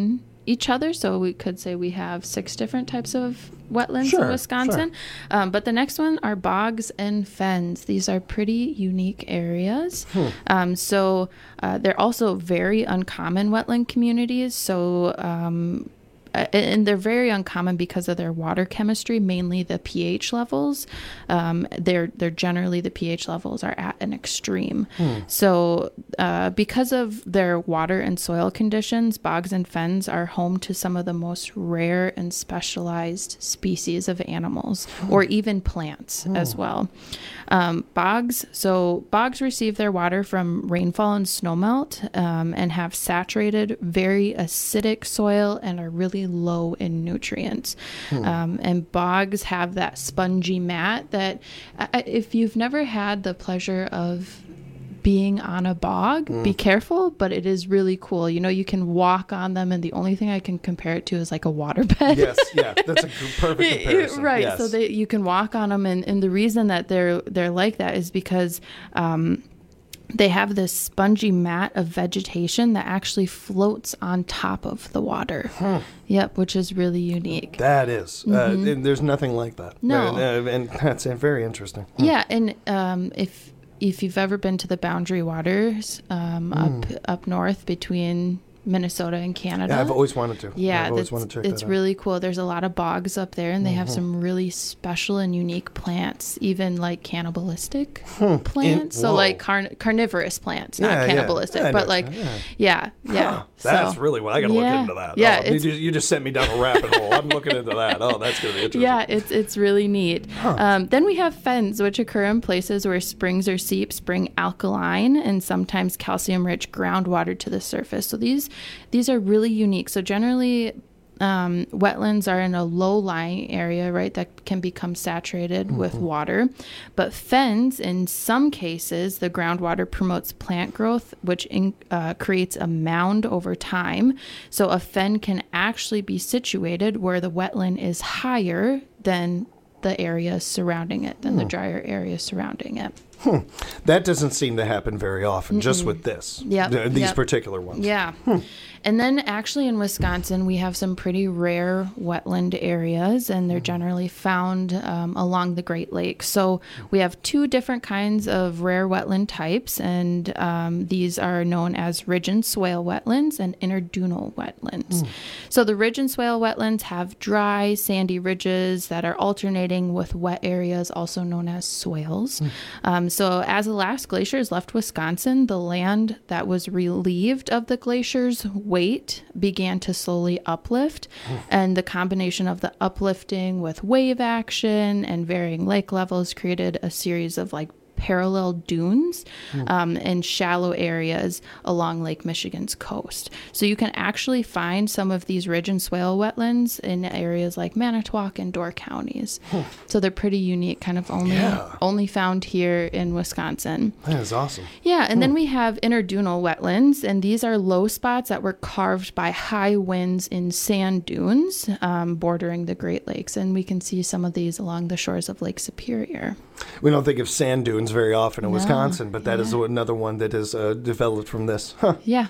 each other. So we could say we have six different types of wetlands Sure, in Wisconsin. sure. Um, but the next one are bogs and fens. These are pretty unique areas. Hmm. Um, so uh, they're also very uncommon wetland communities. So um, uh, and they're very uncommon because of their water chemistry, mainly the pH levels. Um, they're they're generally the pH levels are at an extreme. Hmm. So uh, because of their water and soil conditions, bogs and fens are home to some of the most rare and specialized species of animals, or even plants Hmm. as well. Um, bogs, so bogs receive their water from rainfall and snowmelt um, and have saturated, very acidic soil and are really low in nutrients. Hmm. Um, and bogs have that spongy mat that, uh, if you've never had the pleasure of being on a bog, Mm. be careful, but it is really cool. You know, you can walk on them, and the only thing I can compare it to is like a waterbed. Yes, yeah, that's a g- perfect comparison. Right. Yes. So they, you can walk on them, and, and the reason that they're they're like that is because um, they have this spongy mat of vegetation that actually floats on top of the water. Hmm. Yep, which is really unique. That is. Mhm. Uh, and there's nothing like that. No. Uh, and that's uh, very interesting. Hmm. Yeah, and um, if if you've ever been to the Boundary Waters um, Mm. up up north between Minnesota and Canada. Yeah, I've always wanted to. Yeah, I've always that's- wanted to check it's that out. really cool. There's a lot of bogs up there, and they have Mhm. some really special and unique plants, even like cannibalistic Hmm. plants. In- so whoa. like carn- carnivorous plants, not Yeah, yeah. cannibalistic, Yeah, I know but like, what you're saying, yeah, yeah. Huh. That's So- really well. I got to yeah, look into that. Yeah, Oh, you, it's, just, you just sent me down a rabbit hole. I'm looking into that. Oh, that's going to be interesting. yeah, it's it's really neat. Um, then we have fens, which occur in places where springs or seeps bring alkaline and sometimes calcium-rich groundwater to the surface. So these these are really unique. So generally, um, wetlands are in a low-lying area, right, that can become saturated with Mhm. water. But fens, in some cases, the groundwater promotes plant growth, which in, uh, creates a mound over time. So a fen can actually be situated where the wetland is higher than the area surrounding it, than the Hmm. drier area surrounding it. Hmm. That doesn't seem to happen very often, just Mm-mm. with this. Yep, th- These yep. particular ones. Yeah. And then actually in Wisconsin, we have some pretty rare wetland areas, and they're generally found um, along the Great Lakes. So we have two different kinds of rare wetland types, and um, these are known as ridge and swale wetlands and interdunal wetlands. Mm. So the ridge and swale wetlands have dry, sandy ridges that are alternating with wet areas, also known as swales. Um, so as the last glaciers left Wisconsin, the land that was relieved of the glaciers' weight began to slowly uplift. And the combination of the uplifting with wave action and varying lake levels created a series of like parallel dunes Hmm. um, in shallow areas along Lake Michigan's coast. So you can actually find some of these ridge and swale wetlands in areas like Manitowoc and Door counties. So they're pretty unique, kind of only Yeah. only found here in Wisconsin. That is awesome. Yeah, and then we have interdunal wetlands, and these are low spots that were carved by high winds in sand dunes um, bordering the Great Lakes, and we can see some of these along the shores of Lake Superior. We don't think of sand dunes very often in No, Wisconsin, but that is yeah. another one that is uh, developed from this. Huh. Yeah.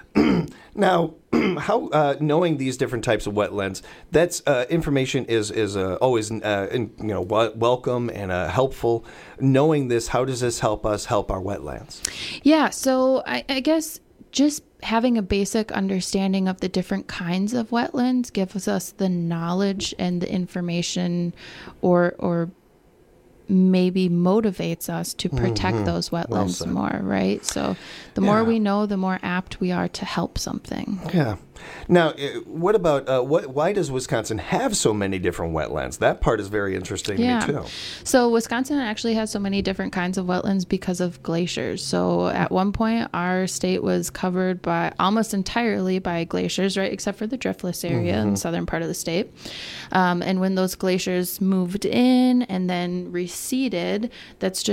Now, how uh, knowing these different types of wetlands, that's uh, information is is uh, always uh, in, you know w- welcome and uh, helpful. Knowing this, how does this help us help our wetlands? Yeah, so I, I guess just having a basic understanding of the different kinds of wetlands gives us the knowledge and the information, or or maybe motivates us to protect Mhm. those Well wetlands said. more, right? So the more Yeah. we know, the more apt we are to help something. Yeah. Now, uh, what about uh, what? Why does Wisconsin have so many different wetlands? That part is very interesting Yeah. to me too. So Wisconsin actually has so many different kinds of wetlands because of glaciers. So at one point, our state was covered by almost entirely by glaciers, right, except for the driftless area in Mhm. the southern part of the state. Um, and when those glaciers moved in and then receded, that's just a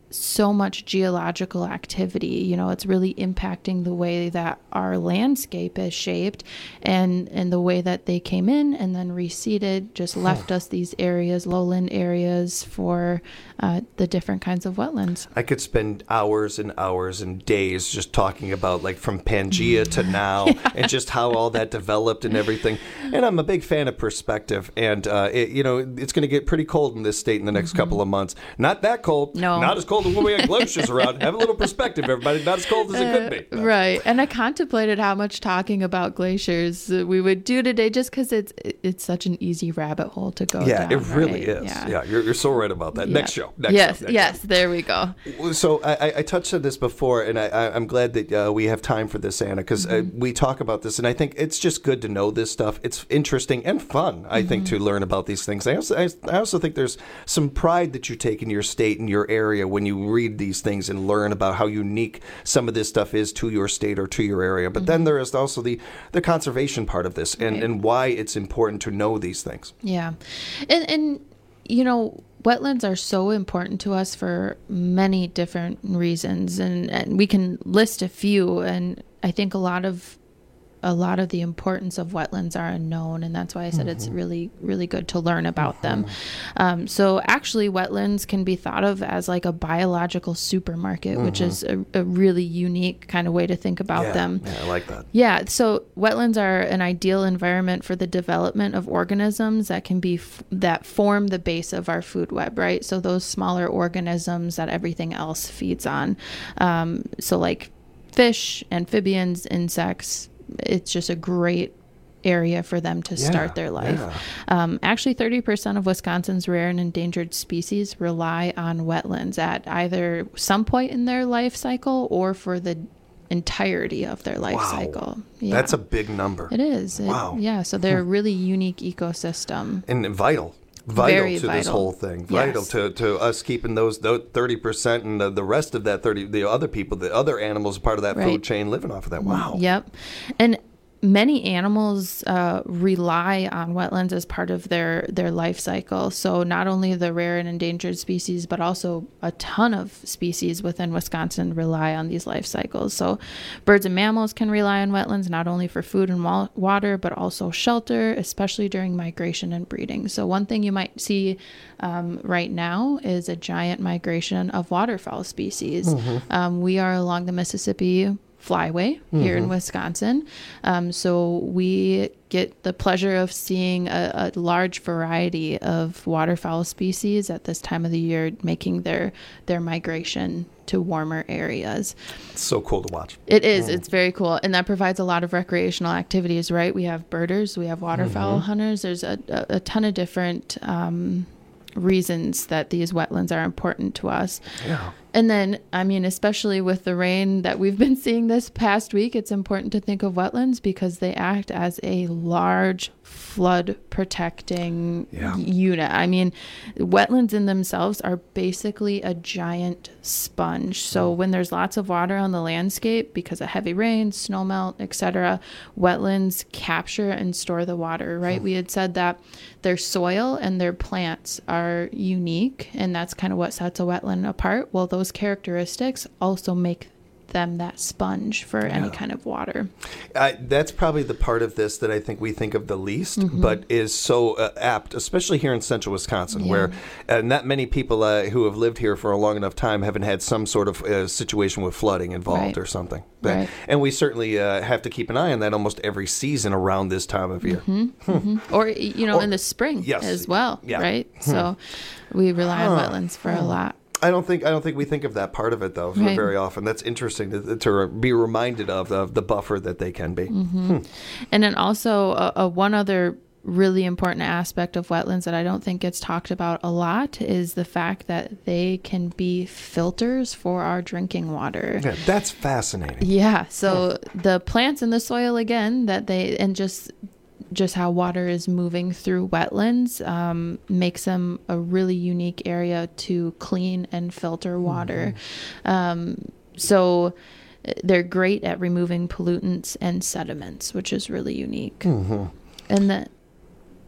so much geological activity. You know, it's really impacting the way that our landscape is shaped, and, and the way that they came in and then receded just left us these areas, lowland areas, for uh, the different kinds of wetlands. I could spend hours and hours and days just talking about, like, from Pangea to now, yeah. and just how all that developed and everything. And I'm a big fan of perspective. And, uh, it, you know, it's going to get pretty cold in this state in the next mm-hmm. couple of months. Not that cold. No. Not as cold as when we had glaciers around. Have a little perspective, everybody. Not as cold as it could be. Uh, right. And I contemplated how much talking about glaciers we would do today, just because it's it's such an easy rabbit hole to go yeah, down. Yeah, it really right? is. Yeah, yeah you're, you're so right about that. Yeah. Next show. Next yes, show, next yes, show. there we go. So I, I touched on this before, and I, I, I'm glad that uh, we have time for this, Anna, because mm-hmm. uh, we talk about this, and I think it's just good to know this stuff. It's interesting and fun, I mm-hmm. think, to learn about these things. I also, I, I also think there's some pride that you take in your state and your area when you read these things and learn about how unique some of this stuff is to your state or to your area. But mm-hmm. then there is also the, the conservation part of this, and, right. and why it's important to know these things. Yeah. And, and, you know, wetlands are so important to us for many different reasons, and, and we can list a few. And I think a lot of a lot of the importance of wetlands are unknown, and that's why I said mm-hmm. it's really, really good to learn about mm-hmm. them. Um, so actually, wetlands can be thought of as like a biological supermarket, mm-hmm. which is a, a really unique kind of way to think about yeah. them. Yeah, I like that. Yeah, so wetlands are an ideal environment for the development of organisms that can be f- that form the base of our food web, right? So those smaller organisms that everything else feeds on. Um, so like fish, amphibians, insects. It's just a great area for them to yeah, start their life. Yeah. Um, actually, thirty percent of Wisconsin's rare and endangered species rely on wetlands at either some point in their life cycle or for the entirety of their life wow. cycle. Yeah. That's a big number. It is. It, wow. Yeah, so they're a really unique ecosystem. And vital. Vital Very to vital. This whole thing. Vital yes. to, to us keeping those thirty percent and the, the rest of that thirty, the other people, the other animals part of that right. food chain living off of that. Wow. Yep. And many animals uh, rely on wetlands as part of their, their life cycle. So not only the rare and endangered species, but also a ton of species within Wisconsin rely on these life cycles. So birds and mammals can rely on wetlands not only for food and wa- water, but also shelter, especially during migration and breeding. So one thing you might see um, right now is a giant migration of waterfowl species. Mm-hmm. Um, we are along the Mississippi Flyway here mm-hmm. in Wisconsin. Um, so we get the pleasure of seeing a, a large variety of waterfowl species at this time of the year making their their migration to warmer areas. It's so cool to watch. It is. Mm. It's very cool. And that provides a lot of recreational activities, right? We have birders, we have waterfowl mm-hmm. hunters. There's a, a, a ton of different um, reasons that these wetlands are important to us. Yeah. And then, I mean, especially with the rain that we've been seeing this past week, it's important to think of wetlands because they act as a large flood protecting yeah. unit. I mean, wetlands in themselves are basically a giant sponge. So when there's lots of water on the landscape because of heavy rain, snow melt, et cetera, wetlands capture and store the water, right? Mm. We had said that their soil and their plants are unique, and that's kind of what sets a wetland apart. Well, those characteristics also make them that sponge for yeah. any kind of water. Uh, that's probably the part of this that I think we think of the least, mm-hmm. but is so uh, apt, especially here in central Wisconsin, yeah. where uh, not many people uh, who have lived here for a long enough time haven't had some sort of uh, situation with flooding involved right. or something. But, right. And we certainly uh, have to keep an eye on that almost every season around this time of year. Mm-hmm. Hmm. Mm-hmm. Or, you know, or, in the spring yes. as well, yeah. right? Hmm. So we rely huh. on wetlands for huh. a lot. I don't think I don't think we think of that part of it though right. very often. That's interesting to, to be reminded of, of the buffer that they can be. Mm-hmm. Hmm. And then also a, a one other really important aspect of wetlands that I don't think gets talked about a lot is the fact that they can be filters for our drinking water. Yeah, that's fascinating. Yeah. So the plants in the soil again that they and just. just how water is moving through wetlands um, makes them a really unique area to clean and filter water. Mm-hmm. Um, so they're great at removing pollutants and sediments, which is really unique. Mm-hmm. And the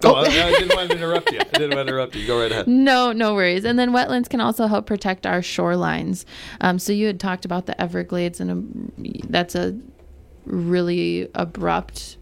Oh, I, I didn't want to interrupt you. I didn't want to interrupt you. Go right ahead. No, no worries. And then wetlands can also help protect our shorelines. Um, so you had talked about the Everglades, and um, that's a really abrupt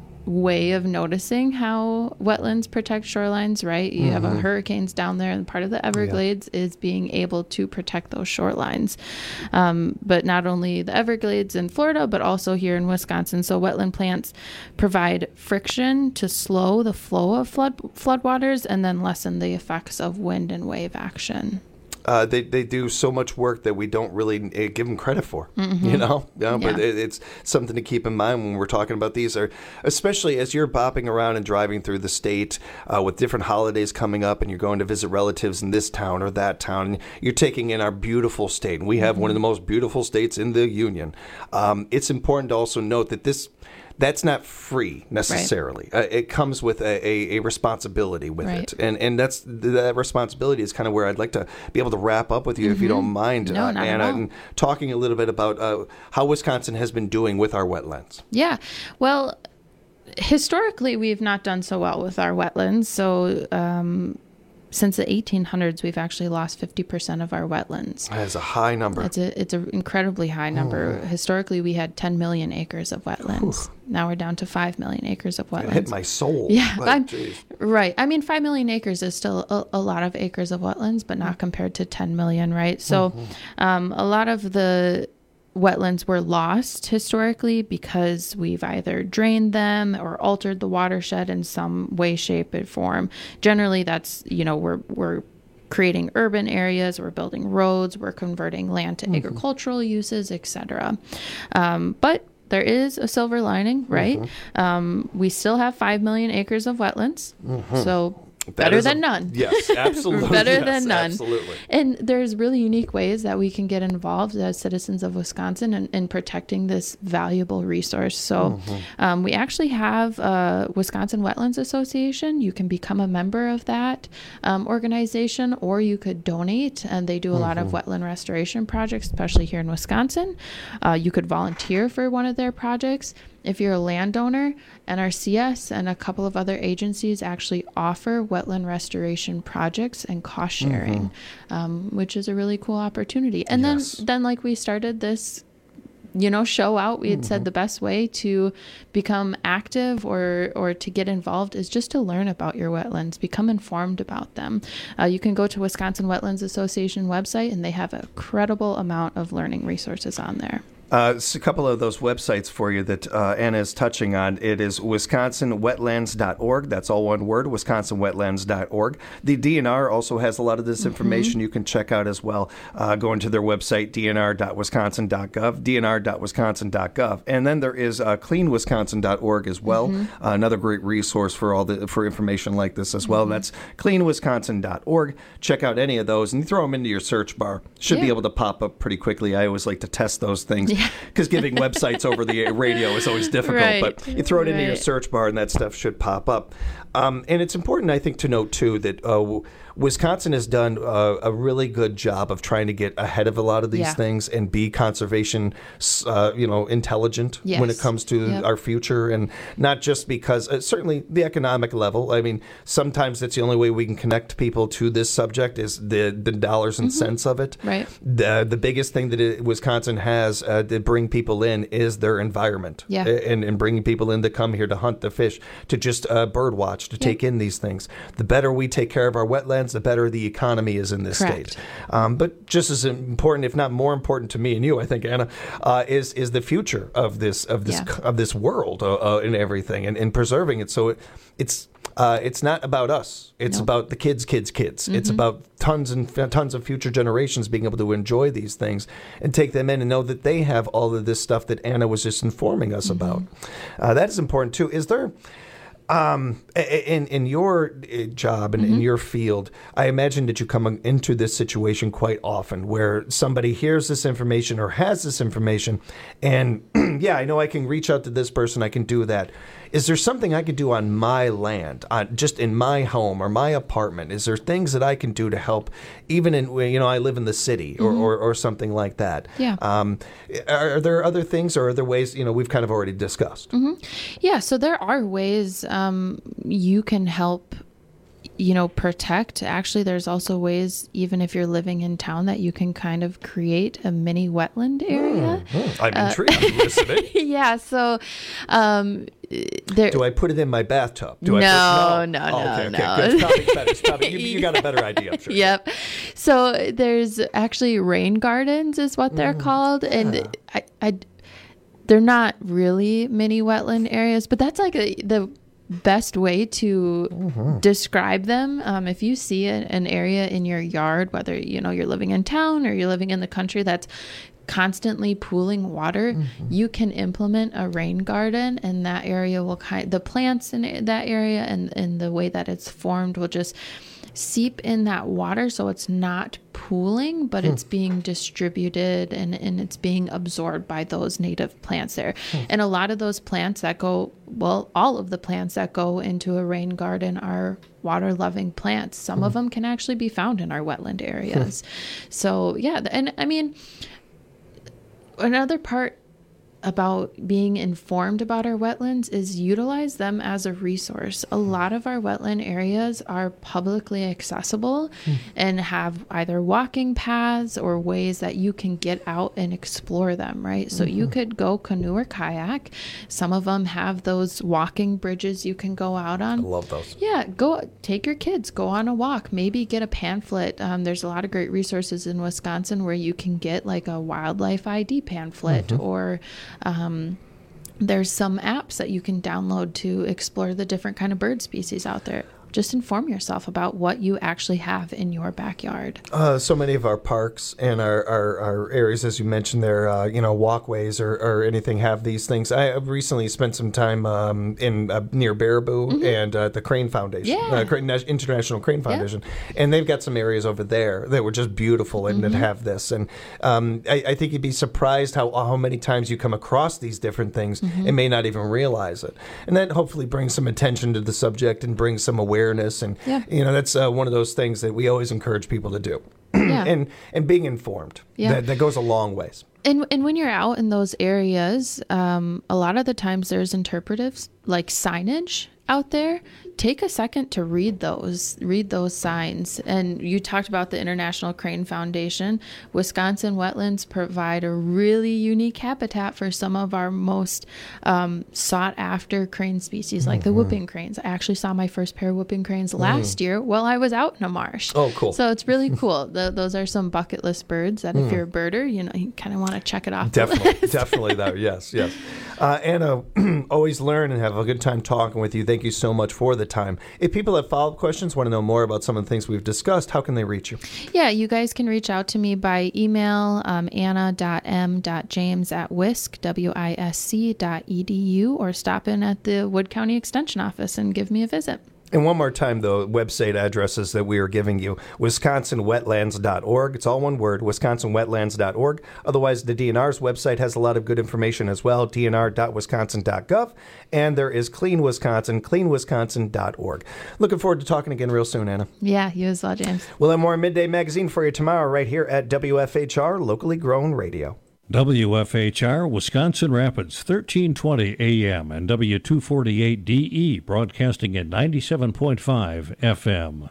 way of noticing how wetlands protect shorelines, right? You mm-hmm. have a hurricanes down there, and part of the Everglades yeah. is being able to protect those shorelines. Um, but not only the Everglades in Florida, but also here in Wisconsin. So wetland plants provide friction to slow the flow of flood floodwaters and then lessen the effects of wind and wave action. Uh, they they do so much work that we don't really uh, give them credit for, mm-hmm. you know. Yeah, but yeah. it, it's something to keep in mind when we're talking about these, are especially as you're bopping around and driving through the state uh, with different holidays coming up, and you're going to visit relatives in this town or that town. And you're taking in our beautiful state, and we have mm-hmm. one of the most beautiful states in the union. Um, it's important to also note that this. That's not free necessarily. Right. Uh, it comes with a, a, a responsibility with right. it, and and that's that responsibility is kind of where I'd like to be able to wrap up with you, mm-hmm. if you don't mind, no, uh, not Anna, at all. and talking a little bit about uh, how Wisconsin has been doing with our wetlands. Yeah, well, historically we've not done so well with our wetlands. So. Um, Since the eighteen hundreds, we've actually lost fifty percent of our wetlands. That is a high number. It's a it's an incredibly high number. Oh. Historically, we had ten million acres of wetlands. Ooh. Now we're down to five million acres of wetlands. It hit my soul. Yeah, like, right. I mean, five million acres is still a, a lot of acres of wetlands, but not compared to ten million, right? So mm-hmm. um, a lot of the wetlands were lost historically because we've either drained them or altered the watershed in some way, shape, or form. Generally, that's, you know, we're we're creating urban areas, we're building roads, we're converting land to mm-hmm. agricultural uses, et cetera. Um, but there is a silver lining, right? Mm-hmm. Um, we still have five million acres of wetlands. Mm-hmm. So That better than a, none. Yes, absolutely. Better yes, than none. Absolutely. And there's really unique ways that we can get involved as citizens of Wisconsin in, in protecting this valuable resource. So mm-hmm. um, we actually have a Wisconsin Wetlands Association. You can become a member of that um, organization, or you could donate. And they do a mm-hmm. lot of wetland restoration projects, especially here in Wisconsin. Uh, you could volunteer for one of their projects. If you're a landowner, N R C S and a couple of other agencies actually offer wetland restoration projects and cost sharing, mm-hmm. um, which is a really cool opportunity. And yes. then, then like we started this, you know, show out, we had mm-hmm. said the best way to become active or, or to get involved is just to learn about your wetlands, become informed about them. Uh, you can go to Wisconsin Wetlands Association website, and they have a credible amount of learning resources on there. Uh, just a couple of those websites for you that uh, Anna is touching on. It is wisconsin wetlands dot org. That's all one word, wisconsin wetlands dot org. The D N R also has a lot of this information mm-hmm. you can check out as well. Uh, going to their website, d n r dot wisconsin dot gov, d n r dot wisconsin dot gov. And then there is uh, clean wisconsin dot org as well. Mm-hmm. Uh, another great resource for all the for information like this as well. Mm-hmm. That's clean wisconsin dot org. Check out any of those and you throw them into your search bar. Should yeah. be able to pop up pretty quickly. I always like to test those things. Yeah. Because giving websites over the radio is always difficult, right. but you throw it into right. your search bar and that stuff should pop up. Um, and it's important, I think, to note, too, that uh, Wisconsin has done uh, a really good job of trying to get ahead of a lot of these yeah. things and be conservation, uh, you know, intelligent yes. when it comes to yep. our future. And not just because, uh, certainly the economic level, I mean, sometimes that's the only way we can connect people to this subject is the, the dollars and mm-hmm. cents of it. Right. The, the biggest thing that it, Wisconsin has uh, to bring people in is their environment. Yeah. And, and bringing people in to come here to hunt, to fish, to just uh, bird watch, to yeah. take in these things. The better we take care of our wetlands, the better the economy is in this Correct. state. Um, but just as important, if not more important to me and you, I think, Anna, uh, is is the future of this of this yeah. of this world uh, uh, and everything, and, and preserving it. So it, it's. Uh, it's not about us. It's nope. about the kids, kids, kids. Mm-hmm. It's about tons and f- tons of future generations being able to enjoy these things and take them in and know that they have all of this stuff that Anna was just informing us mm-hmm. about. Uh, that is important, too. Is there... Um, in in your job and mm-hmm. in your field, I imagine that you come into this situation quite often where somebody hears this information or has this information and yeah, I know I can reach out to this person, I can do that. Is there something I could do on my land, on, just in my home or my apartment? Is there things that I can do to help, even in, you know, I live in the city or, mm-hmm. or, or something like that? Yeah. Um, are, are there other things or are there ways, you know, we've kind of already discussed? Mm-hmm. Yeah, so there are ways um, you can help, you know, protect. Actually, there's also ways, even if you're living in town, that you can kind of create a mini wetland area. Mm-hmm. I'm intrigued. Uh, I'm listening. Yeah, so um, there. Do I put it in my bathtub? Do no, I put, no, no, oh, okay, no. Okay, good. It's probably better. It's probably, you, you got a better idea, I'm sure. Yep. So there's actually rain gardens is what they're mm, called. Yeah. And I, I, they're not really mini wetland areas, but that's like a, the best way to mm-hmm. describe them. Um, if you see a, an area in your yard, whether you know you're living in town or you're living in the country that's constantly pooling water, mm-hmm. you can implement a rain garden, and that area will kind the plants in that area and, and the way that it's formed will just seep in that water, so it's not pooling, but hmm. it's being distributed and, and it's being absorbed by those native plants there. Hmm. And a lot of those plants that go, well, all of the plants that go into a rain garden are water-loving plants. Some hmm. of them can actually be found in our wetland areas. Hmm. So, yeah, and I mean, another part about being informed about our wetlands is utilize them as a resource. A lot of our wetland areas are publicly accessible mm. and have either walking paths or ways that you can get out and explore them, right? So mm-hmm. you could go canoe or kayak. Some of them have those walking bridges you can go out on. I love those. Yeah, go take your kids, go on a walk, maybe get a pamphlet. Um, there's a lot of great resources in Wisconsin where you can get like a wildlife I D pamphlet mm-hmm. or Um, there's some apps that you can download to explore the different kind of bird species out there. Just inform yourself about what you actually have in your backyard. Uh, so many of our parks and our, our, our areas, as you mentioned there, uh, you know, walkways or, or anything have these things. I recently spent some time um, in uh, near Baraboo mm-hmm. and uh, the Crane Foundation, yeah. uh, Crane, International Crane Foundation, yeah. and they've got some areas over there that were just beautiful and mm-hmm. that have this. And um, I, I think you'd be surprised how how many times you come across these different things mm-hmm. and may not even realize it. And that hopefully brings some attention to the subject and brings some awareness. And, yeah. you know, that's uh, one of those things that we always encourage people to do. Yeah. and and being informed. Yeah. That, that goes a long ways. And and when you're out in those areas, um, a lot of the times there's interpretives, like signage out there. Take a second to read those, read those signs. And you talked about the International Crane Foundation. Wisconsin wetlands provide a really unique habitat for some of our most um, sought after crane species, like mm-hmm. the whooping cranes. I actually saw my first pair of whooping cranes last mm. year while I was out in a marsh. Oh, cool. So it's really cool. the, those are some bucket list birds that mm. if you're a birder, you know, you kind of want to check it off. Definitely, definitely that. Yes, yes. Uh, Anna, always learn and have a good time talking with you. Thank you so much for the time. If people have follow-up questions, want to know more about some of the things we've discussed, how can they reach you? Yeah, you guys can reach out to me by email, um, anna dot m dot james at wisc, W I S C dot E D U, or stop in at the Wood County Extension Office and give me a visit. And one more time, the website addresses that we are giving you, wisconsin wetlands dot org. It's all one word, wisconsin wetlands dot org. Otherwise, the D N R's website has a lot of good information as well, d n r dot wisconsin dot gov. And there is Clean Wisconsin, clean wisconsin dot org. Looking forward to talking again real soon, Anna. Yeah, you as well, James. We'll have more Midday Magazine for you tomorrow right here at W F H R, locally grown radio. W F H R, Wisconsin Rapids, thirteen twenty A M and W two forty-eight D E, broadcasting at ninety-seven point five F M.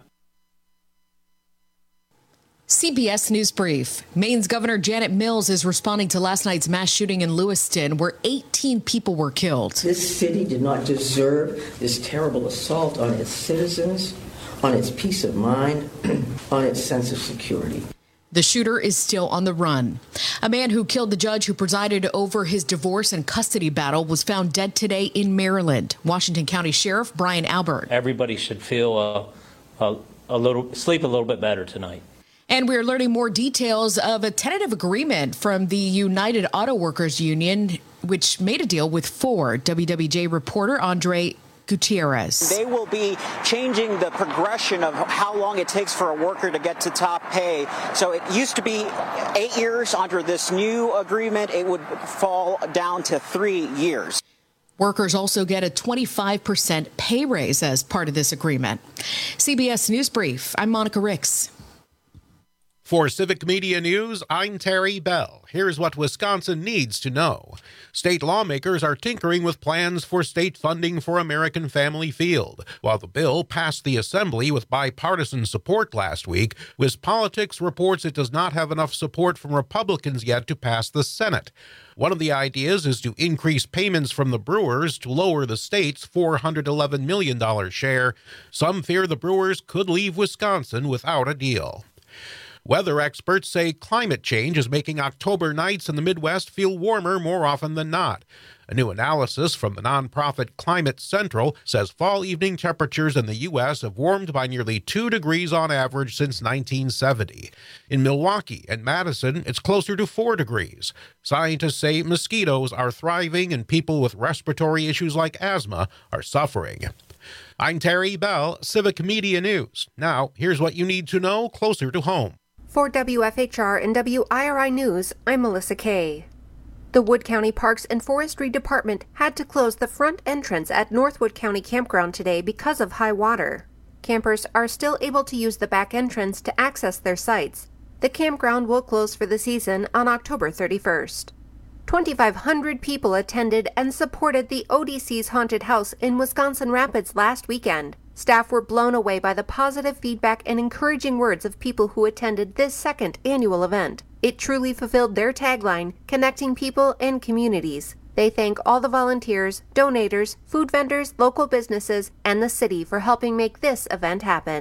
C B S News Brief. Maine's Governor Janet Mills is responding to last night's mass shooting in Lewiston, where eighteen people were killed. This city did not deserve this terrible assault on its citizens, on its peace of mind, on its sense of security. The shooter is still on the run. A man who killed the judge who presided over his divorce and custody battle was found dead today in Maryland. Washington County Sheriff Brian Albert. Everybody should feel a, a, a little, sleep a little bit better tonight. And we're learning more details of a tentative agreement from the United Auto Workers Union, which made a deal with Ford. W W J reporter Andre Gutierrez. They will be changing the progression of how long it takes for a worker to get to top pay. So it used to be eight years. Under this new agreement, it would fall down to three years. Workers also get a twenty-five percent pay raise as part of this agreement. C B S News Brief, I'm Monica Ricks. For Civic Media News, I'm Terry Bell. Here's what Wisconsin needs to know. State lawmakers are tinkering with plans for state funding for American Family Field. While the bill passed the Assembly with bipartisan support last week, WisPolitics reports it does not have enough support from Republicans yet to pass the Senate. One of the ideas is to increase payments from the Brewers to lower the state's four hundred eleven million dollars share. Some fear the Brewers could leave Wisconsin without a deal. Weather experts say climate change is making October nights in the Midwest feel warmer more often than not. A new analysis from the nonprofit Climate Central says fall evening temperatures in the U S have warmed by nearly two degrees on average since nineteen seventy. In Milwaukee and Madison, it's closer to four degrees. Scientists say mosquitoes are thriving and people with respiratory issues like asthma are suffering. I'm Terry Bell, Civic Media News. Now, here's what you need to know closer to home. For W F H R and W I R I News, I'm Melissa Kay. The Wood County Parks and Forestry Department had to close the front entrance at Northwood County Campground today because of high water. Campers are still able to use the back entrance to access their sites. The campground will close for the season on October thirty-first. twenty-five hundred people attended and supported the O D C's Haunted House in Wisconsin Rapids last weekend. Staff were blown away by the positive feedback and encouraging words of people who attended this second annual event. It truly fulfilled their tagline, connecting people and communities. They thank all the volunteers, donators, food vendors, local businesses, and the city for helping make this event happen.